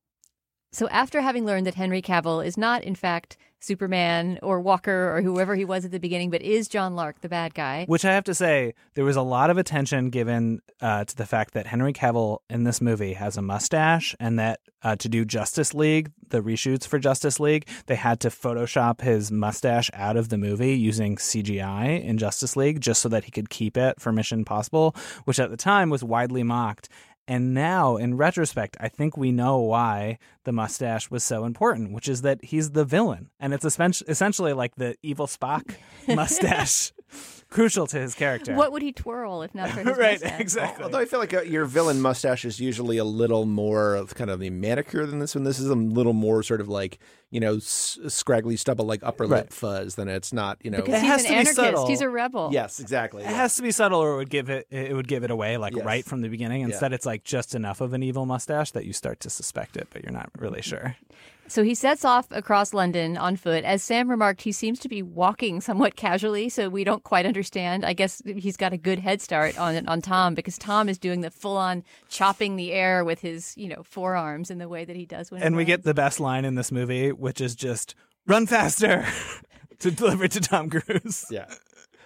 A: So after having learned that Henry Cavill is not, in fact, Superman or Walker or whoever he was at the beginning, but is John Lark, the bad guy.
C: Which I have to say, there was a lot of attention given uh, to the fact that Henry Cavill in this movie has a mustache, and that uh, to do Justice League, the reshoots for Justice League, they had to Photoshop his mustache out of the movie using C G I in Justice League just so that he could keep it for Mission Impossible, which at the time was widely mocked. And now, in retrospect, I think we know why the mustache was so important, which is that he's the villain. And it's essen- essentially like the evil Spock mustache, crucial to his character.
A: What would he twirl if not for his
C: Right,
A: mustache?
C: exactly.
B: Although I feel like uh your villain mustache is usually a little more of kind of the manicure than this one. This is a little more sort of like, you know, s- scraggly stubble, like upper lip
C: Right.
B: fuzz than it's not, you know.
A: Because
C: It
A: he's
C: has
A: an
C: to be
A: anarchist.
C: subtle.
A: He's a rebel.
B: Yes, exactly.
C: It
B: yeah.
C: has to be subtle, or it would give it it would give it away, like
B: Yes.
C: right from the beginning. Instead, it's like just enough of an evil mustache that you start to suspect it, but you're not really sure.
A: So he sets off across London on foot. As Sam remarked, he seems to be walking somewhat casually, so we don't quite understand. I guess he's got a good head start on on Tom, because Tom is doing the full-on chopping the air with his, you know, forearms in the way that he does when he
C: And we
A: runs.
C: get the best line in this movie, which is just "run faster" to deliver to Tom Cruise.
B: Yeah.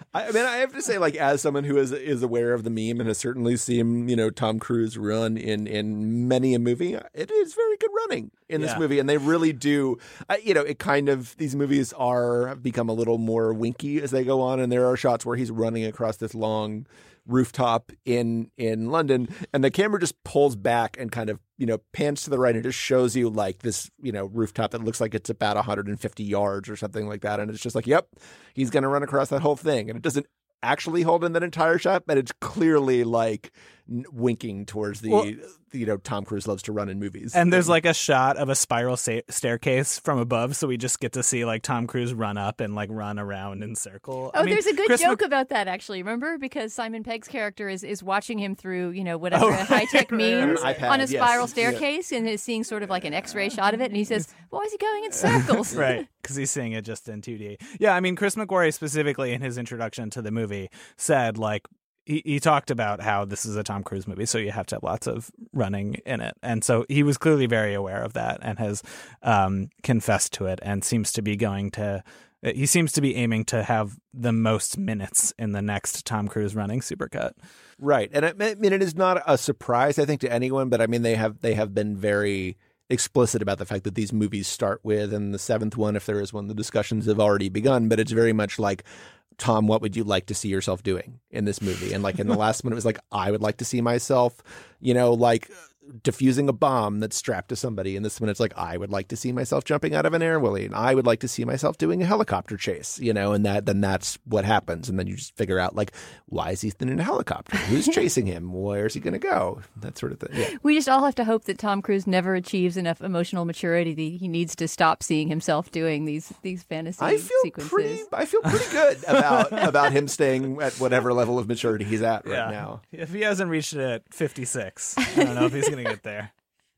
B: I mean, I have to say, like, as someone who is is aware of the meme and has certainly seen, you know, Tom Cruise run in, in many a movie, it is very good running in this
C: Yeah.
B: movie. And they really do, uh, you know, it kind of, these movies are, have become a little more winky as they go on. And there are shots where he's running across this long rooftop in in London, and the camera just pulls back and kind of, you know, pans to the right and just shows you like this, you know, rooftop that looks like it's about one hundred fifty yards or something like that. And it's just like, yep, he's going to run across that whole thing. And it doesn't actually hold in that entire shot, but it's clearly like n- winking towards the,
C: Well,
B: you know, Tom Cruise loves to run in movies.
C: And there's like a shot of a spiral sa- staircase from above, so we just get to see like Tom Cruise run up and like run around in circle.
A: Oh,
C: I mean,
A: there's a good
C: Chris
A: joke
C: Mc-
A: about that, actually. Remember? Because Simon Pegg's character is, is watching him through, you know, whatever
C: Oh,
A: high-tech
C: right,
A: means
B: right, right.
A: on a
B: iPad, yes.
A: spiral
B: Yeah.
A: staircase and is seeing sort of like an X-ray shot of it. And he says, why is he going in circles?
C: Right, because he's seeing it just in two D. Yeah, I mean, Chris McQuarrie specifically in his introduction to the movie said, like, he, he talked about how this is a Tom Cruise movie, so you have to have lots of running in it. And so he was clearly very aware of that and has um, confessed to it and seems to be going to, he seems to be aiming to have the most minutes in the next Tom Cruise running Supercut.
B: Right. And I I mean, it is not a surprise, I think, to anyone, but I mean, they have they have been very explicit about the fact that these movies start with, and the seventh one, if there is one, the discussions have already begun, but it's very much like, Tom, what would you like to see yourself doing in this movie? And like in the last one, it was like, I would like to see myself, you know, like diffusing a bomb that's strapped to somebody. And this one, it's like, I would like to see myself jumping out of an air willy, and I would like to see myself doing a helicopter chase, you know, and that then that's what happens. And then you just figure out, like, why is Ethan in a helicopter? Who's chasing him? Where's he going to go? That sort of thing. Yeah.
A: We just all have to hope that Tom Cruise never achieves enough emotional maturity that he needs to stop seeing himself doing these these fantasy
B: I feel
A: sequences.
B: pretty. I feel pretty good about about him staying at whatever level of maturity he's at right now.
C: If he hasn't reached it at fifty-six, I don't know if he's going to get there.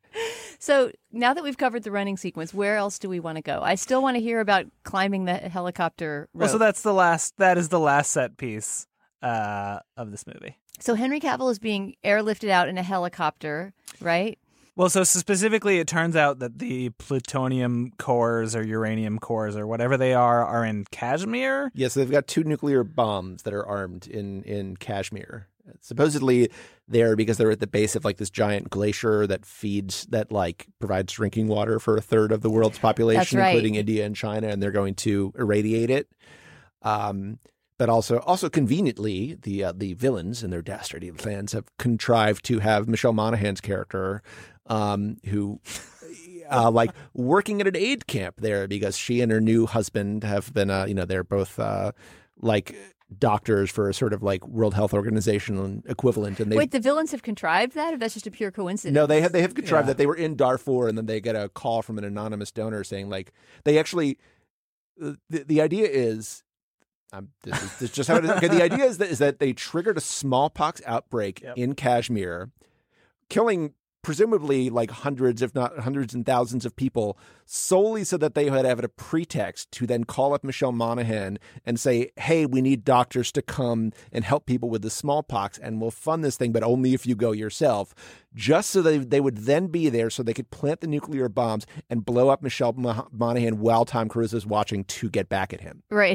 A: So now that we've covered the running sequence, where else do we want to go? I still want to hear about climbing the helicopter rope.
C: Well, so that's the last, that is the last set piece uh, of this movie.
A: So Henry Cavill is being airlifted out in a helicopter, right?
C: Well, so specifically, it turns out that the plutonium cores or uranium cores or whatever they are are in Kashmir.
B: Yes, they've got two nuclear bombs that are armed in, in Kashmir. Supposedly they're because they're at the base of like this giant glacier that feeds, that like provides drinking water for a third of the world's population,
A: That's right.
B: including India and China, and they're going to irradiate it. Um, but also, also conveniently, the uh, the villains and their dastardly plans have contrived to have Michelle Monaghan's character, um, who. Uh, like working at an aid camp there because she and her new husband have been, uh, you know, they're both uh, like doctors for a sort of like World Health Organization equivalent. And they
A: Wait, the villains have contrived that, or that's just a pure coincidence?
B: no, they have they have contrived
C: Yeah.
B: that they were in Darfur, and then they get a call from an anonymous donor saying like they actually the the idea is. Um, this, is, this is just how it is. Okay, the idea is that is that they triggered a smallpox outbreak
C: Yep.
B: in Kashmir, killing presumably like hundreds, if not hundreds and thousands of people, solely so that they would have a pretext to then call up Michelle Monaghan and say, hey, we need doctors to come and help people with the smallpox, and we'll fund this thing, but only if you go yourself, just so they, they would then be there so they could plant the nuclear bombs and blow up Michelle Mo- Monaghan while Tom Cruise is watching to get back at him.
A: Right.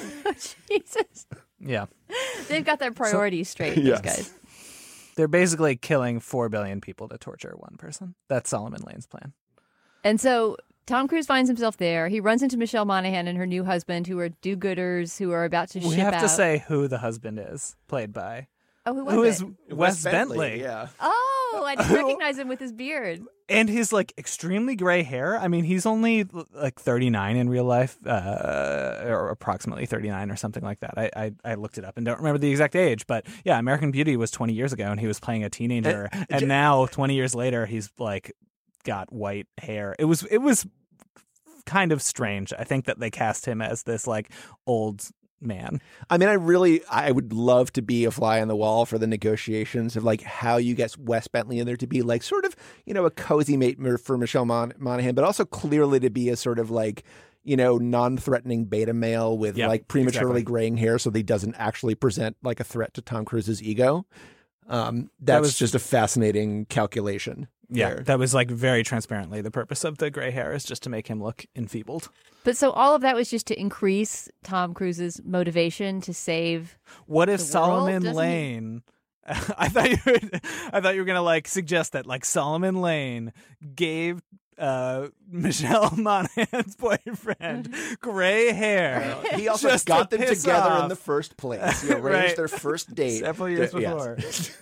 A: Jesus.
C: Yeah.
A: They've got their priorities straight,
B: Yes.
A: these guys.
C: They're basically killing four billion people to torture one person. That's Solomon Lane's plan.
A: And so Tom Cruise finds himself there. He runs into Michelle Monaghan and her new husband, who are do-gooders, who are about to
C: We
A: ship
C: have
A: out.
C: to say who the husband is, played by.
A: Oh, who was
C: Who
A: it?
C: is Wes, Bentley.
B: Yeah.
A: Oh, I didn't recognize him with his beard.
C: And his like extremely gray hair. I mean, he's only like thirty-nine in real life, uh, or approximately thirty-nine or something like that. I, I I looked it up and don't remember the exact age, but yeah, American Beauty was twenty years ago, and he was playing a teenager,
B: And-
C: and now twenty years later, he's like got white hair. It was it was kind of strange. I think that they cast him as this like old man.
B: I mean, I really, I would love to be a fly on the wall for the negotiations of like how you get Wes Bentley in there to be like sort of, you know, a cozy mate for Michelle Mon- Monaghan, but also clearly to be a sort of like, you know, non-threatening beta male with
C: Yep,
B: like prematurely
C: exactly.
B: graying hair so that he doesn't actually present like a threat to Tom Cruise's ego. Um, that's
C: That was-
B: just a fascinating calculation.
C: Yeah,
B: there.
C: that was like very transparently the purpose of the gray hair is just to make him look enfeebled.
A: But so all of that was just to increase Tom Cruise's motivation to save.
C: What if
A: the world,
C: Solomon
A: doesn't he?
C: Lane? I thought you were, I thought you were gonna like suggest that like Solomon Lane gave uh, Michelle Monaghan's boyfriend gray hair.
B: He also
C: just
B: got
C: to
B: them
C: piss
B: together
C: off.
B: in the first place. He arranged
C: Right.
B: their first date
C: Several years
B: Th-
C: before.
B: Yes.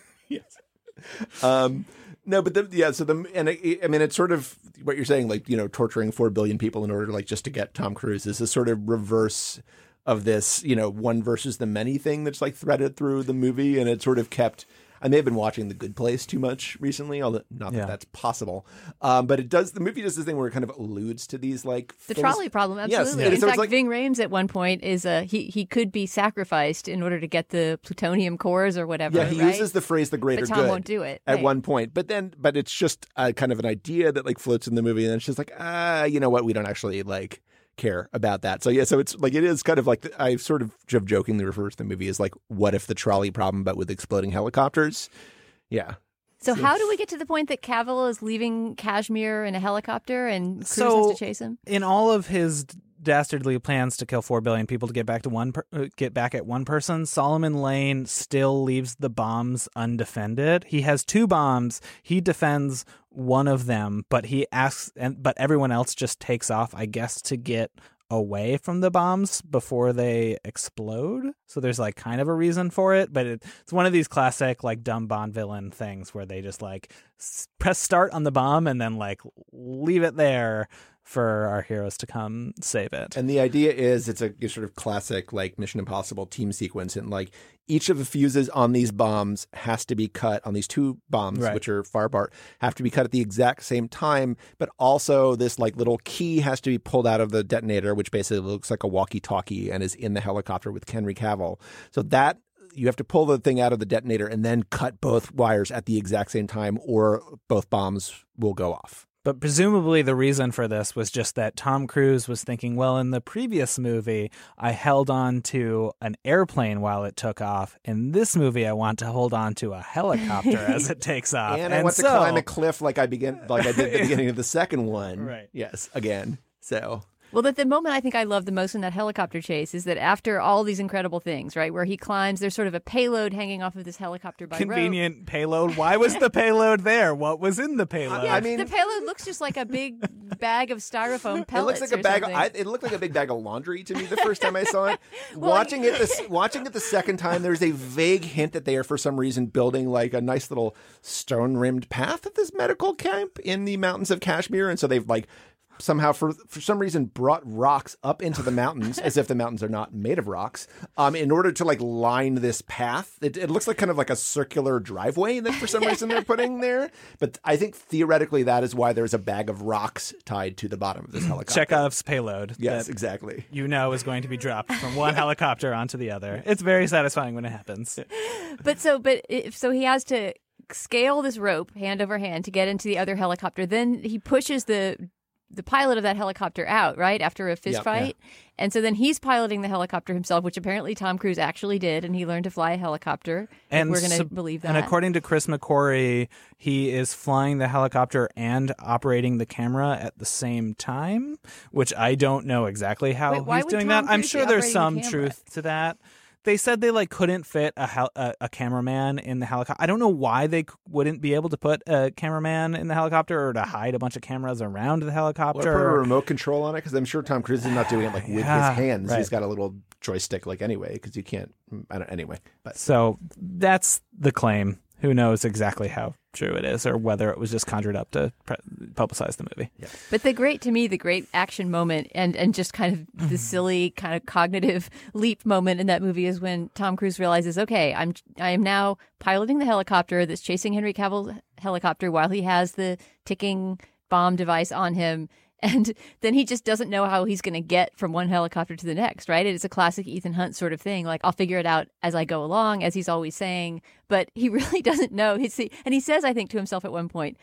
B: yes. Um, no, but the, yeah. So the and it, I mean, it's sort of what you're saying, like you know, torturing four billion people in order to like just to get Tom Cruise is a sort of reverse of this, you know, one versus the many thing that's like threaded through the movie, and it sort of kept. I may have been watching The Good Place too much recently, although not that
C: Yeah.
B: that's possible. Um, but it does. The movie does this thing where it kind of alludes to these like
A: The
B: philosoph-
A: trolley problem,
B: Yes,
A: absolutely.
B: and
A: In
B: so it's
A: fact,
B: like-
A: Ving Rhames at one point is a he. He could be sacrificed in order to get the plutonium cores or whatever.
B: Yeah, he
A: right?
B: uses the phrase "the greater
A: But Tom
B: good"
A: won't do it,
B: at
A: right.
B: one point. But then, but it's just uh, kind of an idea that like floats in the movie, and then it's just like, ah, you know what? We don't actually like care about that. So yeah, so it's like it is kind of like the, I sort of j- jokingly refer to the movie as like, what if the trolley problem, but with exploding helicopters? Yeah.
A: So how do we get to the point that Cavill is leaving Kashmir in a helicopter and Cruise
C: So-
A: has to chase him?
C: In all of his dastardly plans to kill four billion people to get back to one per- uh, get back at one person, Solomon Lane still leaves the bombs undefended. He has two bombs. He defends one of them, but he asks and but everyone else just takes off, I guess, to get away from the bombs before they explode. So there's like kind of a reason for it, but it, it's one of these classic like dumb Bond villain things where they just like s- press start on the bomb and then like leave it there for our heroes to come save it.
B: And the idea is it's a sort of classic like Mission Impossible team sequence, and like each of the fuses on these bombs has to be cut on these two bombs,
C: Right.
B: which are far apart, have to be cut at the exact same time. But also this like little key has to be pulled out of the detonator, which basically looks like a walkie-talkie and is in the helicopter with Henry Cavill. So that you have to pull the thing out of the detonator and then cut both wires at the exact same time, or both bombs will go off.
C: But presumably the reason for this was just that Tom Cruise was thinking, well, in the previous movie, I held on to an airplane while it took off. In this movie, I want to hold on to a helicopter as it takes off.
B: And, I want
C: so,
B: to climb a cliff like I begin, like I did at the beginning of the second one.
C: Right.
B: Yes. Again. So.
A: Well, the, the moment I think I love the most in that helicopter chase is that after all these incredible things, right, where he climbs, there's sort of a payload hanging off of this helicopter by rope.
C: Convenient payload. Why was the payload there? What was in the payload?
A: Yeah,
B: I mean-
A: the payload looks just like a big bag of styrofoam
B: It
A: pellets.
B: looks like a
A: or
B: bag. Of,
A: something.
B: I, it looked like a big bag of laundry to me the first time I saw it. watching it, this watching it the second time, there's a vague hint that they are for some reason building like a nice little stone-rimmed path at this medical camp in the mountains of Kashmir, and so they've like somehow for for some reason brought rocks up into the mountains as if the mountains are not made of rocks um in order to like line this path. It, it looks like kind of like a circular driveway that for some reason they're putting there, but I think theoretically that is why there's a bag of rocks tied to the bottom of this helicopter.
C: Chekhov's payload.
B: Yes,
C: that
B: exactly.
C: you know is going to be dropped from one helicopter onto the other. It's very satisfying when it happens.
A: But so, but if, so he has to scale this rope hand over hand to get into the other helicopter. Then he pushes the the pilot of that helicopter out, right, after a fist
B: Yep,
A: fight. And so then he's piloting the helicopter himself, which apparently Tom Cruise actually did, and he learned to fly a helicopter.
C: And
A: we're going to
C: so-
A: believe that.
C: And according to Chris McQuarrie, he is flying the helicopter and operating the camera at the same time, which I don't know exactly how
A: Wait, why
C: he's
A: would
C: doing
A: Tom
C: that. I'm
A: Cruise
C: sure
A: be
C: there's
A: operating the
C: some
A: camera?
C: truth to that. They said they like couldn't fit a, hel- a a cameraman in the helicopter. I don't know why they c- wouldn't be able to put a cameraman in the helicopter or to hide a bunch of cameras around the
B: Or
C: helicopter.
B: put a remote control on it, because I'm sure Tom Cruise is not doing it like with
C: Yeah,
B: his hands.
C: right.
B: He's got a little joystick like anyway, because you can't. I don't anyway. But
C: So that's the claim. Who knows exactly how true it is or whether it was just conjured up to pre- publicize the movie.
A: But the great, to me, the great action moment and, and just kind of the silly kind of cognitive leap moment in that movie is when Tom Cruise realizes, okay, I'm I am now piloting the helicopter that's chasing Henry Cavill's helicopter while he has the ticking bomb device on him. And then he just doesn't know how he's going to get from one helicopter to the next, right? It's a classic Ethan Hunt sort of thing. Like, I'll figure it out as I go along, as he's always saying. But he really doesn't know. He's, and he says, I think, to himself at one point,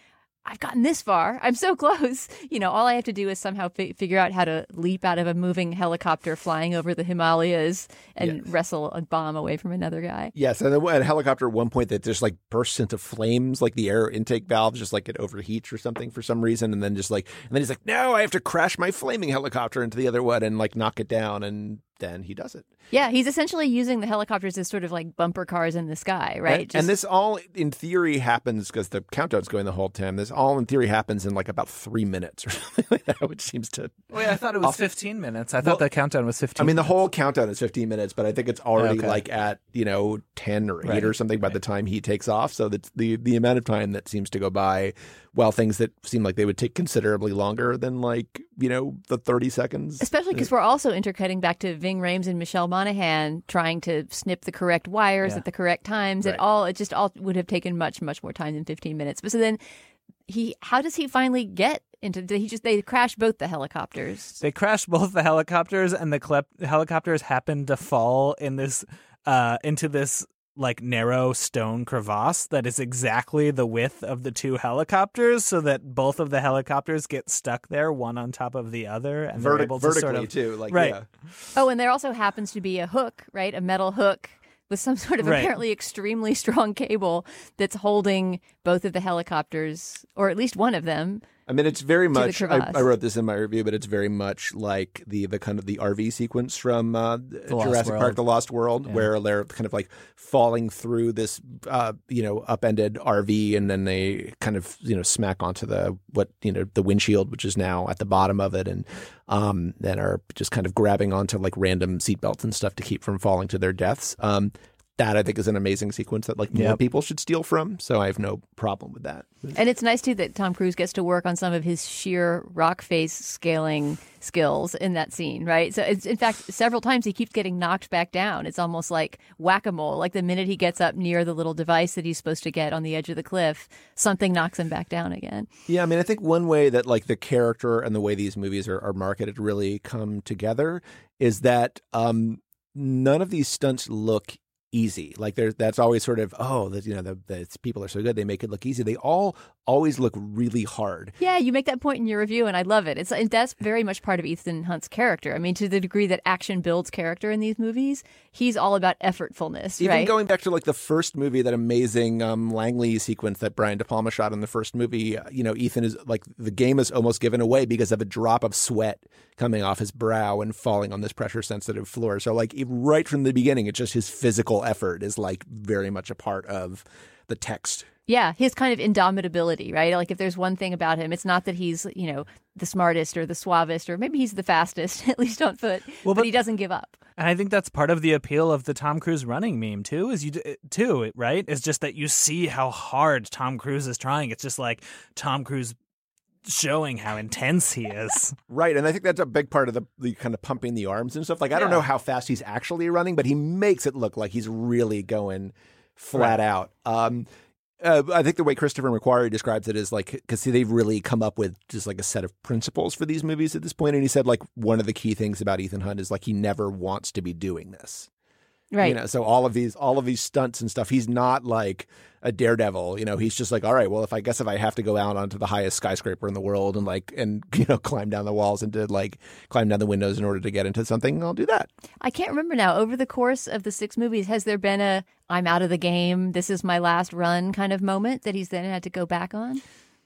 A: I've gotten this far. I'm so close. You know, all I have to do is somehow fi- figure out how to leap out of a moving helicopter flying over the Himalayas and
B: Yes.
A: wrestle a bomb away from another guy.
B: Yes, and then a helicopter at one point that just like bursts into flames, like the air intake valve just like it overheats or something for some reason, and then just like and then he's like, no, I have to crash my flaming helicopter into the other one and like knock it down, and then he does it.
A: Yeah, he's essentially using the helicopters as sort of like bumper cars in the sky, right?
B: And,
A: Just-
B: and this all in theory happens because the countdown's going the whole time. This all in theory happens in like about three minutes or something like that, which seems to.
C: Wait, I thought it was fifteen minutes. I thought
B: Well,
C: the countdown was fifteen.
B: I mean, the
C: minutes.
B: whole countdown is fifteen minutes, but I think it's already
C: Okay.
B: like at, you know, ten or eight
C: Right,
B: or something by the time he takes off. So that's the, the amount of time that seems to go by, while things that seem like they would take considerably longer than like, you know, the thirty seconds.
A: Especially because we're also intercutting back to Ving Rhames and Michelle Monaghan trying to snip the correct wires
C: Yeah.
A: at the correct times.
B: Right.
A: It all it just all would have taken much much more time than fifteen minutes. But so then he how does he finally get into? Did he just they crash both the helicopters?
C: They crashed both the helicopters, and the clep- helicopters happened to fall in this uh, into this like narrow stone crevasse that is exactly the width of the two helicopters, so that both of the helicopters get stuck there, one on top of the other, and they're
B: Vertic-
C: able to
B: vertically
C: sort of
B: too, like
C: right.
B: yeah.
A: Oh, and there also happens to be a hook, right? A metal hook with some sort of
C: Right.
A: apparently extremely strong cable that's holding both of the helicopters, or at least one of them.
B: I mean, it's very
A: the
B: much. I,
A: crevasse.
B: I wrote this in my review, but it's very much like the the kind of the R V sequence from uh,
C: Lost
B: Jurassic
C: World.
B: Park: The Lost World,
C: Yeah.
B: where they're kind of like falling through this, uh, you know, upended R V, and then they kind of you know smack onto the what you know the windshield, which is now at the bottom of it, and um, then are just kind of grabbing onto like random seatbelts and stuff to keep from falling to their deaths. Um, that I think is an amazing sequence that like more
C: Yep.
B: people should steal from. So I have no problem with that.
A: And it's nice too that Tom Cruise gets to work on some of his sheer rock face scaling skills in that scene, right? So it's in fact several times he keeps getting knocked back down. It's almost like whack-a-mole. Like the minute he gets up near the little device that he's supposed to get on the edge of the cliff, something knocks him back down again.
B: Yeah, I mean, I think one way that like the character and the way these movies are, are marketed really come together is that um, none of these stunts look easy. Like there's that's always sort of oh, the, you know, the, the people are so good they make it look easy. They all always look really hard.
A: Yeah, you make that point in your review, and I love it. It's and that's very much part of Ethan Hunt's character. I mean, to the degree that action builds character in these movies, he's all about effortfulness,
B: Even
A: right?
B: going back to like the first movie, that amazing um, Langley sequence that Brian De Palma shot in the first movie, uh, you know, Ethan is like the game is almost given away because of a drop of sweat coming off his brow and falling on this pressure sensitive floor. So like right from the beginning, it's just his physical effort is like very much a part of the text.
A: Yeah, his kind of indomitability, right? Like if there's one thing about him, it's not that he's, you know, the smartest or the suavest, or maybe he's the fastest, at least on foot,
C: Well,
A: but,
C: but-
A: he doesn't give up.
C: And I think that's part of the appeal of the Tom Cruise running meme too. Is you d- too right? It's just that you see how hard Tom Cruise is trying. It's just like Tom Cruise showing how intense he is.
B: Right. And I think that's a big part of the, the kind of pumping the arms and stuff. Like, I don't
C: Yeah.
B: know how fast he's actually running, but he makes it look like he's really going flat
C: Right.
B: out. Um, uh, I think the way Christopher McQuarrie describes it is like, because they've really come up with just like a set of principles for these movies at this point. And he said, like, one of the key things about Ethan Hunt is like he never wants to be doing this.
A: Right.
B: You know, so all of these all of these stunts and stuff, he's not like a daredevil. You know, he's just like, all right, well, if I guess if I have to go out onto the highest skyscraper in the world and like and you know climb down the walls and to like climb down the windows in order to get into something, I'll do that.
A: I can't remember now. Over the course of the six movies, has there been a I'm out of the game, this is my last run kind of moment that he's then had to go back on?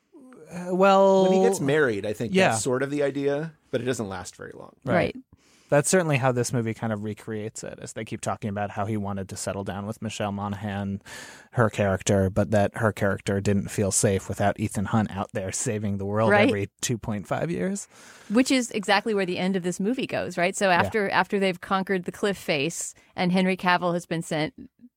C: Uh, well,
B: When he gets married, I think
C: Yeah.
B: that's sort of the idea, but it doesn't last very long.
C: Right. That's certainly how this movie kind of recreates it, as they keep talking about how he wanted to settle down with Michelle Monaghan, her character, but that her character didn't feel safe without Ethan Hunt out there saving the world
A: Right.
C: every two point five years.
A: Which is exactly where the end of this movie goes, right? So after after they've conquered the cliff face and Henry Cavill has been sent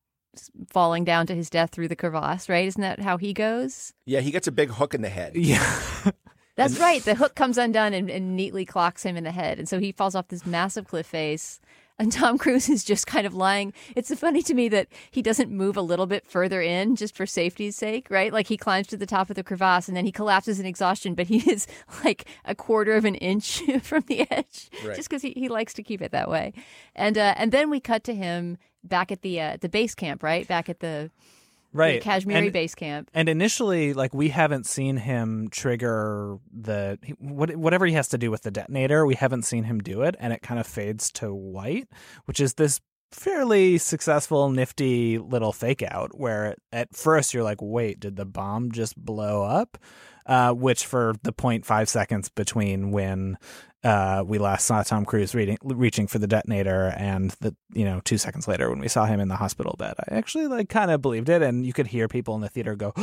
A: falling down to his death through the crevasse, right? Isn't that how he goes?
B: Yeah, he gets a big hook in the head.
C: Yeah.
A: That's right. The hook comes undone and, and neatly clocks him in the head. And so he falls off this massive cliff face. And Tom Cruise is just kind of lying. It's funny to me that he doesn't move a little bit further in just for safety's sake, right? Like he climbs to the top of the crevasse and then he collapses in exhaustion, but he is like a quarter of an inch from the edge
B: Right.
A: just because he, he likes to keep it that way. And uh, and then we cut to him back at the uh, the base camp, right? Back at the
C: right.
A: the Kashmiri
C: and,
A: base camp.
C: And initially, like, we haven't seen him trigger the what, whatever he has to do with the detonator. We haven't seen him do it, and it kind of fades to white, which is this fairly successful, nifty little fake out where at first you're like, wait, did the bomb just blow up? Uh, which for the zero point five seconds between when uh, we last saw Tom Cruise reading, reaching for the detonator and the, you know, two seconds later when we saw him in the hospital bed, I actually like kind of believed it. And you could hear people in the theater go,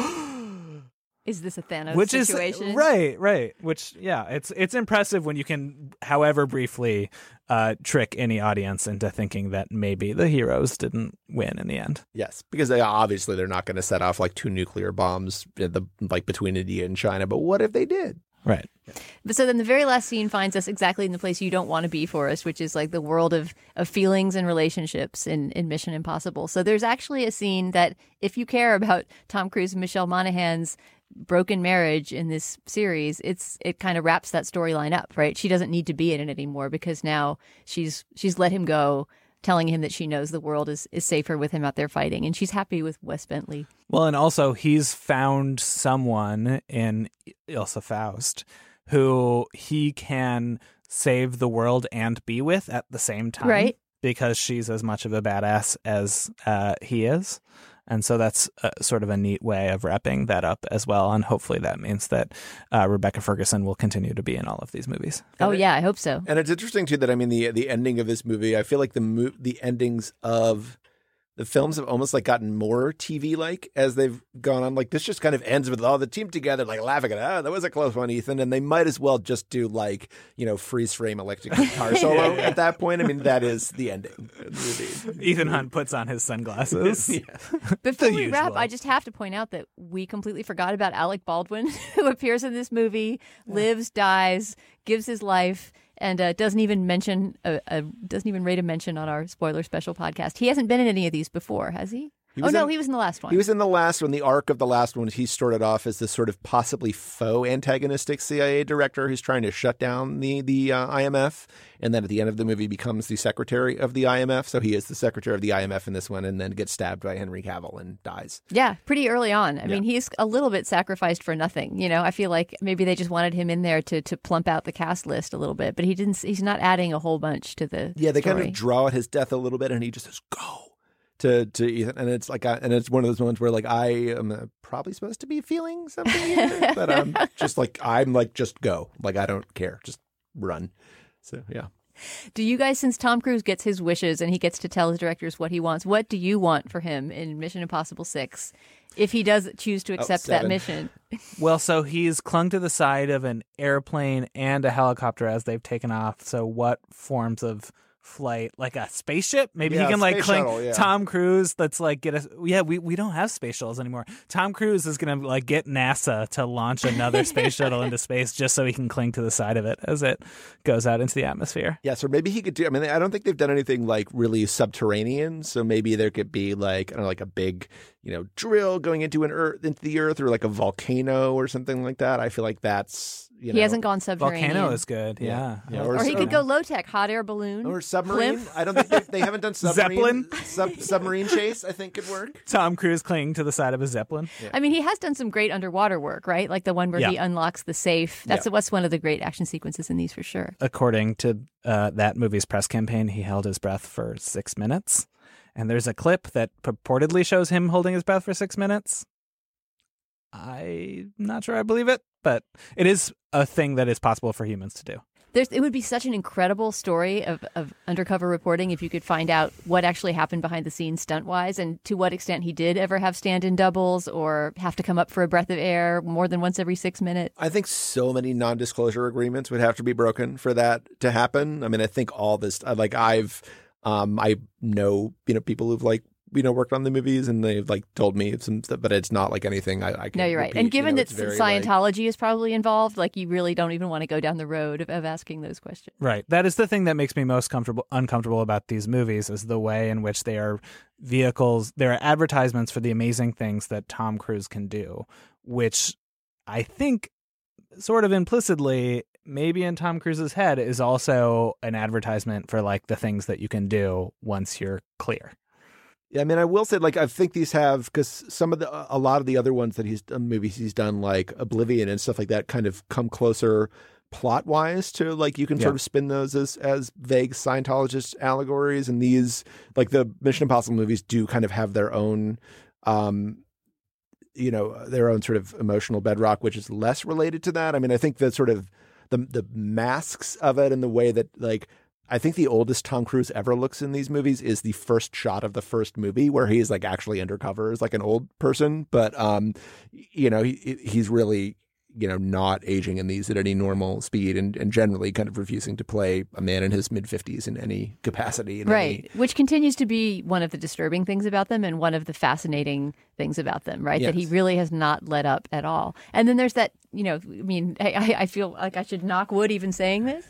A: is this a Thanos
C: which
A: situation?
C: Is right, right. Which, yeah, it's it's impressive when you can, however briefly, uh, trick any audience into thinking that maybe the heroes didn't win in the end.
B: Yes, because they obviously they're not going to set off like two nuclear bombs in the like between India and China. But what if they did?
C: Right.
A: But so then the very last scene finds us exactly in the place you don't want to be, Forrest, which is like the world of, of feelings and relationships in, in Mission Impossible. So there's actually a scene that if you care about Tom Cruise and Michelle Monaghan's broken marriage in this series, it's it kind of wraps that storyline up, right? She doesn't need to be in it anymore because now she's she's let him go, telling him that she knows the world is, is safer with him out there fighting, and she's happy with Wes Bentley.
C: Well, and also he's found someone in Ilsa Faust who he can save the world and be with at the same time,
A: right?
C: Because she's as much of a badass as uh, he is. And so that's a, sort of a neat way of wrapping that up as well. And hopefully that means that uh, Rebecca Ferguson will continue to be in all of these movies.
A: Oh, yeah, I hope so.
B: And it's interesting, too, that, I mean, the the ending of this movie, I feel like the mo- the endings of the films have almost like gotten more T V-like as they've gone on. Like this just kind of ends with all the team together, like laughing at, oh, that was a close one, Ethan. And they might as well just do like, you know, freeze frame electric guitar solo at that point. I mean, that is the ending of the movie.
C: Ethan Hunt puts on his sunglasses.
B: Yeah.
A: Before
C: The
A: we wrap,
C: usual.
A: I just have to point out that we completely forgot about Alec Baldwin, who appears in this movie, lives, dies, gives his life, and uh, doesn't even mention, uh, uh, doesn't even rate a mention on our spoiler special podcast. He hasn't been in any of these before, has he?
B: He
A: oh,
B: was
A: no,
B: in-
A: he was in the last one.
B: He was in the last one. The arc of the last one, he started off as this sort of possibly faux antagonistic C I A director who's trying to shut down the the uh, I M F, and then at the end of the movie becomes the secretary of the I M F. So he is the secretary of the I M F in this one, and then gets stabbed by Henry Cavill and dies.
A: Yeah, pretty early on. I
B: Yeah.
A: mean, he's a little bit sacrificed for nothing. You know, I feel like maybe they just wanted him in there to to plump out the cast list a little bit, but he didn't. He's not adding a whole bunch to the
B: Yeah, they
A: story.
B: kind of draw out his death a little bit, and he just says, "Go." To, to Ethan, and it's like, I, and it's one of those moments where like I am uh, probably supposed to be feeling something here, but I'm just like I'm like just go, like I don't care, just run. So yeah.
A: Do you guys, since Tom Cruise gets his wishes and he gets to tell his directors what he wants, what do you want for him in Mission Impossible six, if he does choose to accept that
B: seven.
A: mission?
C: Well, so he's clung to the side of an airplane and a helicopter as they've taken off. So what forms of flight, like a spaceship? Maybe
B: Yeah,
C: he can like
B: space
C: cling
B: shuttle, yeah.
C: Tom Cruise. Let's like get us. Yeah, we, we don't have space shuttles anymore. Tom Cruise is gonna like get NASA to launch another space shuttle into space just so he can cling to the side of it as it goes out into the atmosphere.
B: Yes, or maybe he could do. I mean, I don't think they've done anything like really subterranean. So maybe there could be like I don't know, like a big, you know, drill going into an earth into the earth, or like a volcano or something like that. I feel like that's you know,
A: He hasn't gone subterranean.
C: Volcano is good. Yeah,
B: Yeah.
C: I
B: Or
C: like
A: Or he
C: that.
A: could go low tech, hot air balloon.
B: or submarine.
A: Blimp.
B: I don't think they, they haven't done submarine.
C: Zeppelin?
B: Sub, submarine chase. I think could work.
C: Tom Cruise clinging to the side of a Zeppelin.
A: I mean, he has done some great underwater work, right? Like the one where
C: Yeah.
A: he unlocks the safe. That's
B: Yeah.
A: what's one of the great action sequences in these for sure.
C: According to uh, that movie's press campaign, he held his breath for six minutes. And there's a clip that purportedly shows him holding his breath for six minutes. I'm not sure I believe it, but it is a thing that is possible for humans to do.
A: There's, it would be such an incredible story of, of undercover reporting if you could find out what actually happened behind the scenes stunt-wise and to what extent he did ever have stand-in doubles or have to come up for a breath of air more than once every six minutes.
B: I think so many non-disclosure agreements would have to be broken for that to happen. I mean, I think all this, like I've, um, I know, you know, people who've like, you know, worked on the movies and they've like told me some stuff, but it's not like anything I, I can
A: No, you're right.
B: repeat.
A: And given
B: you know,
A: that
B: it's very, like-
A: Scientology is probably involved, like you really don't even want to go down the road of, of asking those questions.
C: Right. That is the thing that makes me most comfortable, uncomfortable about these movies is the way in which they are vehicles, they are advertisements for the amazing things that Tom Cruise can do, which I think sort of implicitly, maybe in Tom Cruise's head, is also an advertisement for like the things that you can do once you're clear.
B: I mean, I will say, like, I think these have, because some of the, a lot of the other ones that he's done, movies he's done, like Oblivion and stuff like that, kind of come closer plot wise to, like, you can yeah. sort of spin those as, as vague Scientologist allegories. And these, like, the Mission Impossible movies do kind of have their own, um, you know, their own sort of emotional bedrock, which is less related to that. I mean, I think that sort of the the masks of it and the way that, like, I think the oldest Tom Cruise ever looks in these movies is the first shot of the first movie where he is, like, actually undercover as, like, an old person. But, um, you know, he, he's really, you know, not aging in these at any normal speed and, and generally kind of refusing to play a man in his mid-fifties in any capacity. In
A: right,
B: any...
A: which continues to be one of the disturbing things about them and one of the fascinating things about them, right?
B: Yes.
A: That he really has not let up at all. And then there's that, you know, I mean, I, I feel like I should knock wood even saying this.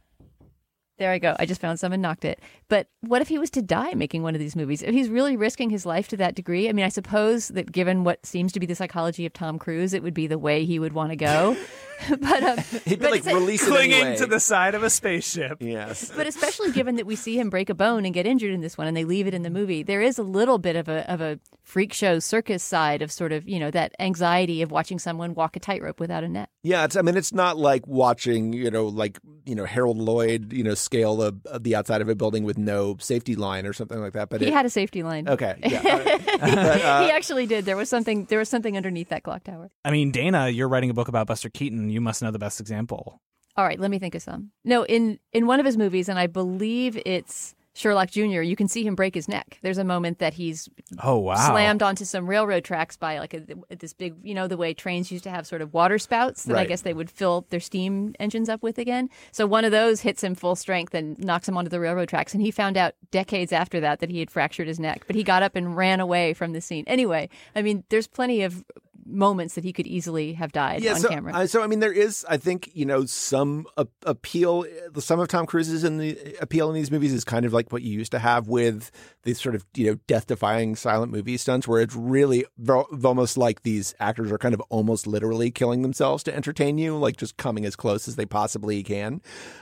A: There I go. I just found someone knocked it. But what if he was to die making one of these movies? If he's really risking his life to that degree, I mean, I suppose that given what seems to be the psychology of Tom Cruise, it would be the way he would want to go. but um,
B: he'd be
A: but
B: like release it
C: clinging
B: anyway.
C: to the side of a spaceship.
B: Yes.
A: But especially given that we see him break a bone and get injured in this one, and they leave it in the movie, there is a little bit of a of a freak show circus side of sort of, you know, that anxiety of watching someone walk a tightrope without a net.
B: Yeah, it's, I mean, it's not like watching, you know, like, you know, Harold Lloyd, you know, scale the, the outside of a building with no safety line or something like that. But
A: he
B: it,
A: had a safety line.
B: Okay, yeah. but, uh,
A: he actually did. There was something. There was something underneath that clock tower.
C: I mean, Dana, you're writing a book about Buster Keaton. You must know the best example.
A: All right, let me think of some. No, in in one of his movies, and I believe it's Sherlock Junior, you can see him break his neck. There's a moment that he's
C: oh wow
A: slammed onto some railroad tracks by like a, this big, you know, the way trains used to have sort of water spouts that
B: right.
A: I guess they would fill their steam engines up with again. So one of those hits him full strength and knocks him onto the railroad tracks. And he found out decades after that that he had fractured his neck, but he got up and ran away from the scene. Anyway, I mean, there's plenty of moments that he could easily have died
B: yeah,
A: on
B: so,
A: camera.
B: Uh, so, I mean, there is, I think, you know, some uh, appeal. Some of Tom Cruise's in the appeal in these movies is kind of like what you used to have with these sort of, you know, death-defying silent movie stunts, where it's really almost like these actors are kind of almost literally killing themselves to entertain you, like just coming as close as they possibly can.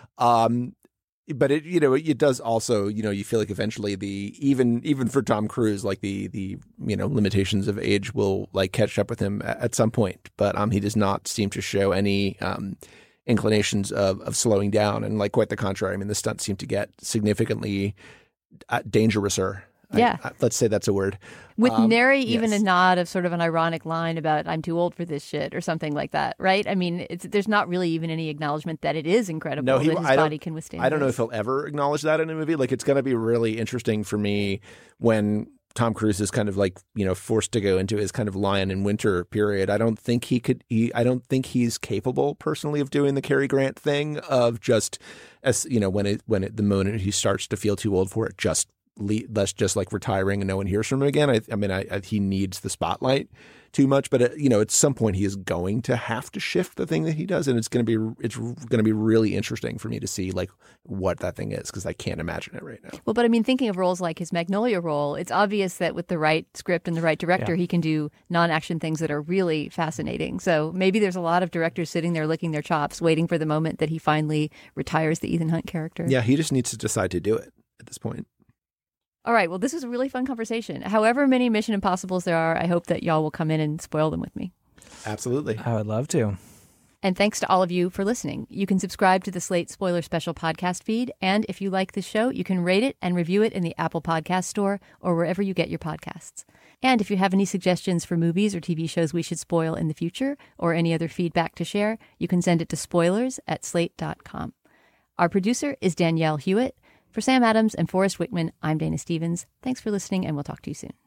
B: Um, But it, you know, it does also, you know, you feel like eventually the even even for Tom Cruise, like the the you know limitations of age will like catch up with him at, at some point. But um, he does not seem to show any um inclinations of of slowing down, and like quite the contrary. I mean, the stunts seem to get significantly uh, dangerouser.
A: Yeah.
B: I, I, let's say that's a word.
A: With
B: um,
A: nary even
B: yes.
A: a nod of sort of an ironic line about "I'm too old for this shit" or something like that, right? I mean, it's, there's not really even any acknowledgement that it is incredible
B: no, he,
A: that his
B: I
A: body can withstand.
B: I don't know
A: this.
B: if he'll ever acknowledge that in a movie. Like, it's going to be really interesting for me when Tom Cruise is kind of like, you know, forced to go into his kind of Lion in Winter period. I don't think he could. He, I don't think he's capable personally of doing the Cary Grant thing of just, as you know, when it when it the moment he starts to feel too old for it, just. Less just like retiring and no one hears from him again. I, I mean, I, I, he needs the spotlight too much, but uh, you know, at some point he is going to have to shift the thing that he does, and it's going to be it's going to be really interesting for me to see like what that thing is, because I can't imagine it right now.
A: Well, but I mean, thinking of roles like his Magnolia role, it's obvious that with the right script and the right director,
C: Yeah.
A: he can do non-action things that are really fascinating. So maybe there's a lot of directors sitting there licking their chops, waiting for the moment that he finally retires the Ethan Hunt character.
B: Yeah, he just needs to decide to do it at this point.
A: All right. Well, this was a really fun conversation. However many Mission Impossibles there are, I hope that y'all will come in and spoil them with me.
B: Absolutely.
C: I would love to.
A: And thanks to all of you for listening. You can subscribe to the Slate Spoiler Special podcast feed. And if you like this show, you can rate it and review it in the Apple Podcast Store or wherever you get your podcasts. And if you have any suggestions for movies or T V shows we should spoil in the future, or any other feedback to share, you can send it to spoilers at slate dot com. Our producer is Danielle Hewitt. For Sam Adams and Forrest Wickman, I'm Dana Stevens. Thanks for listening, and we'll talk to you soon.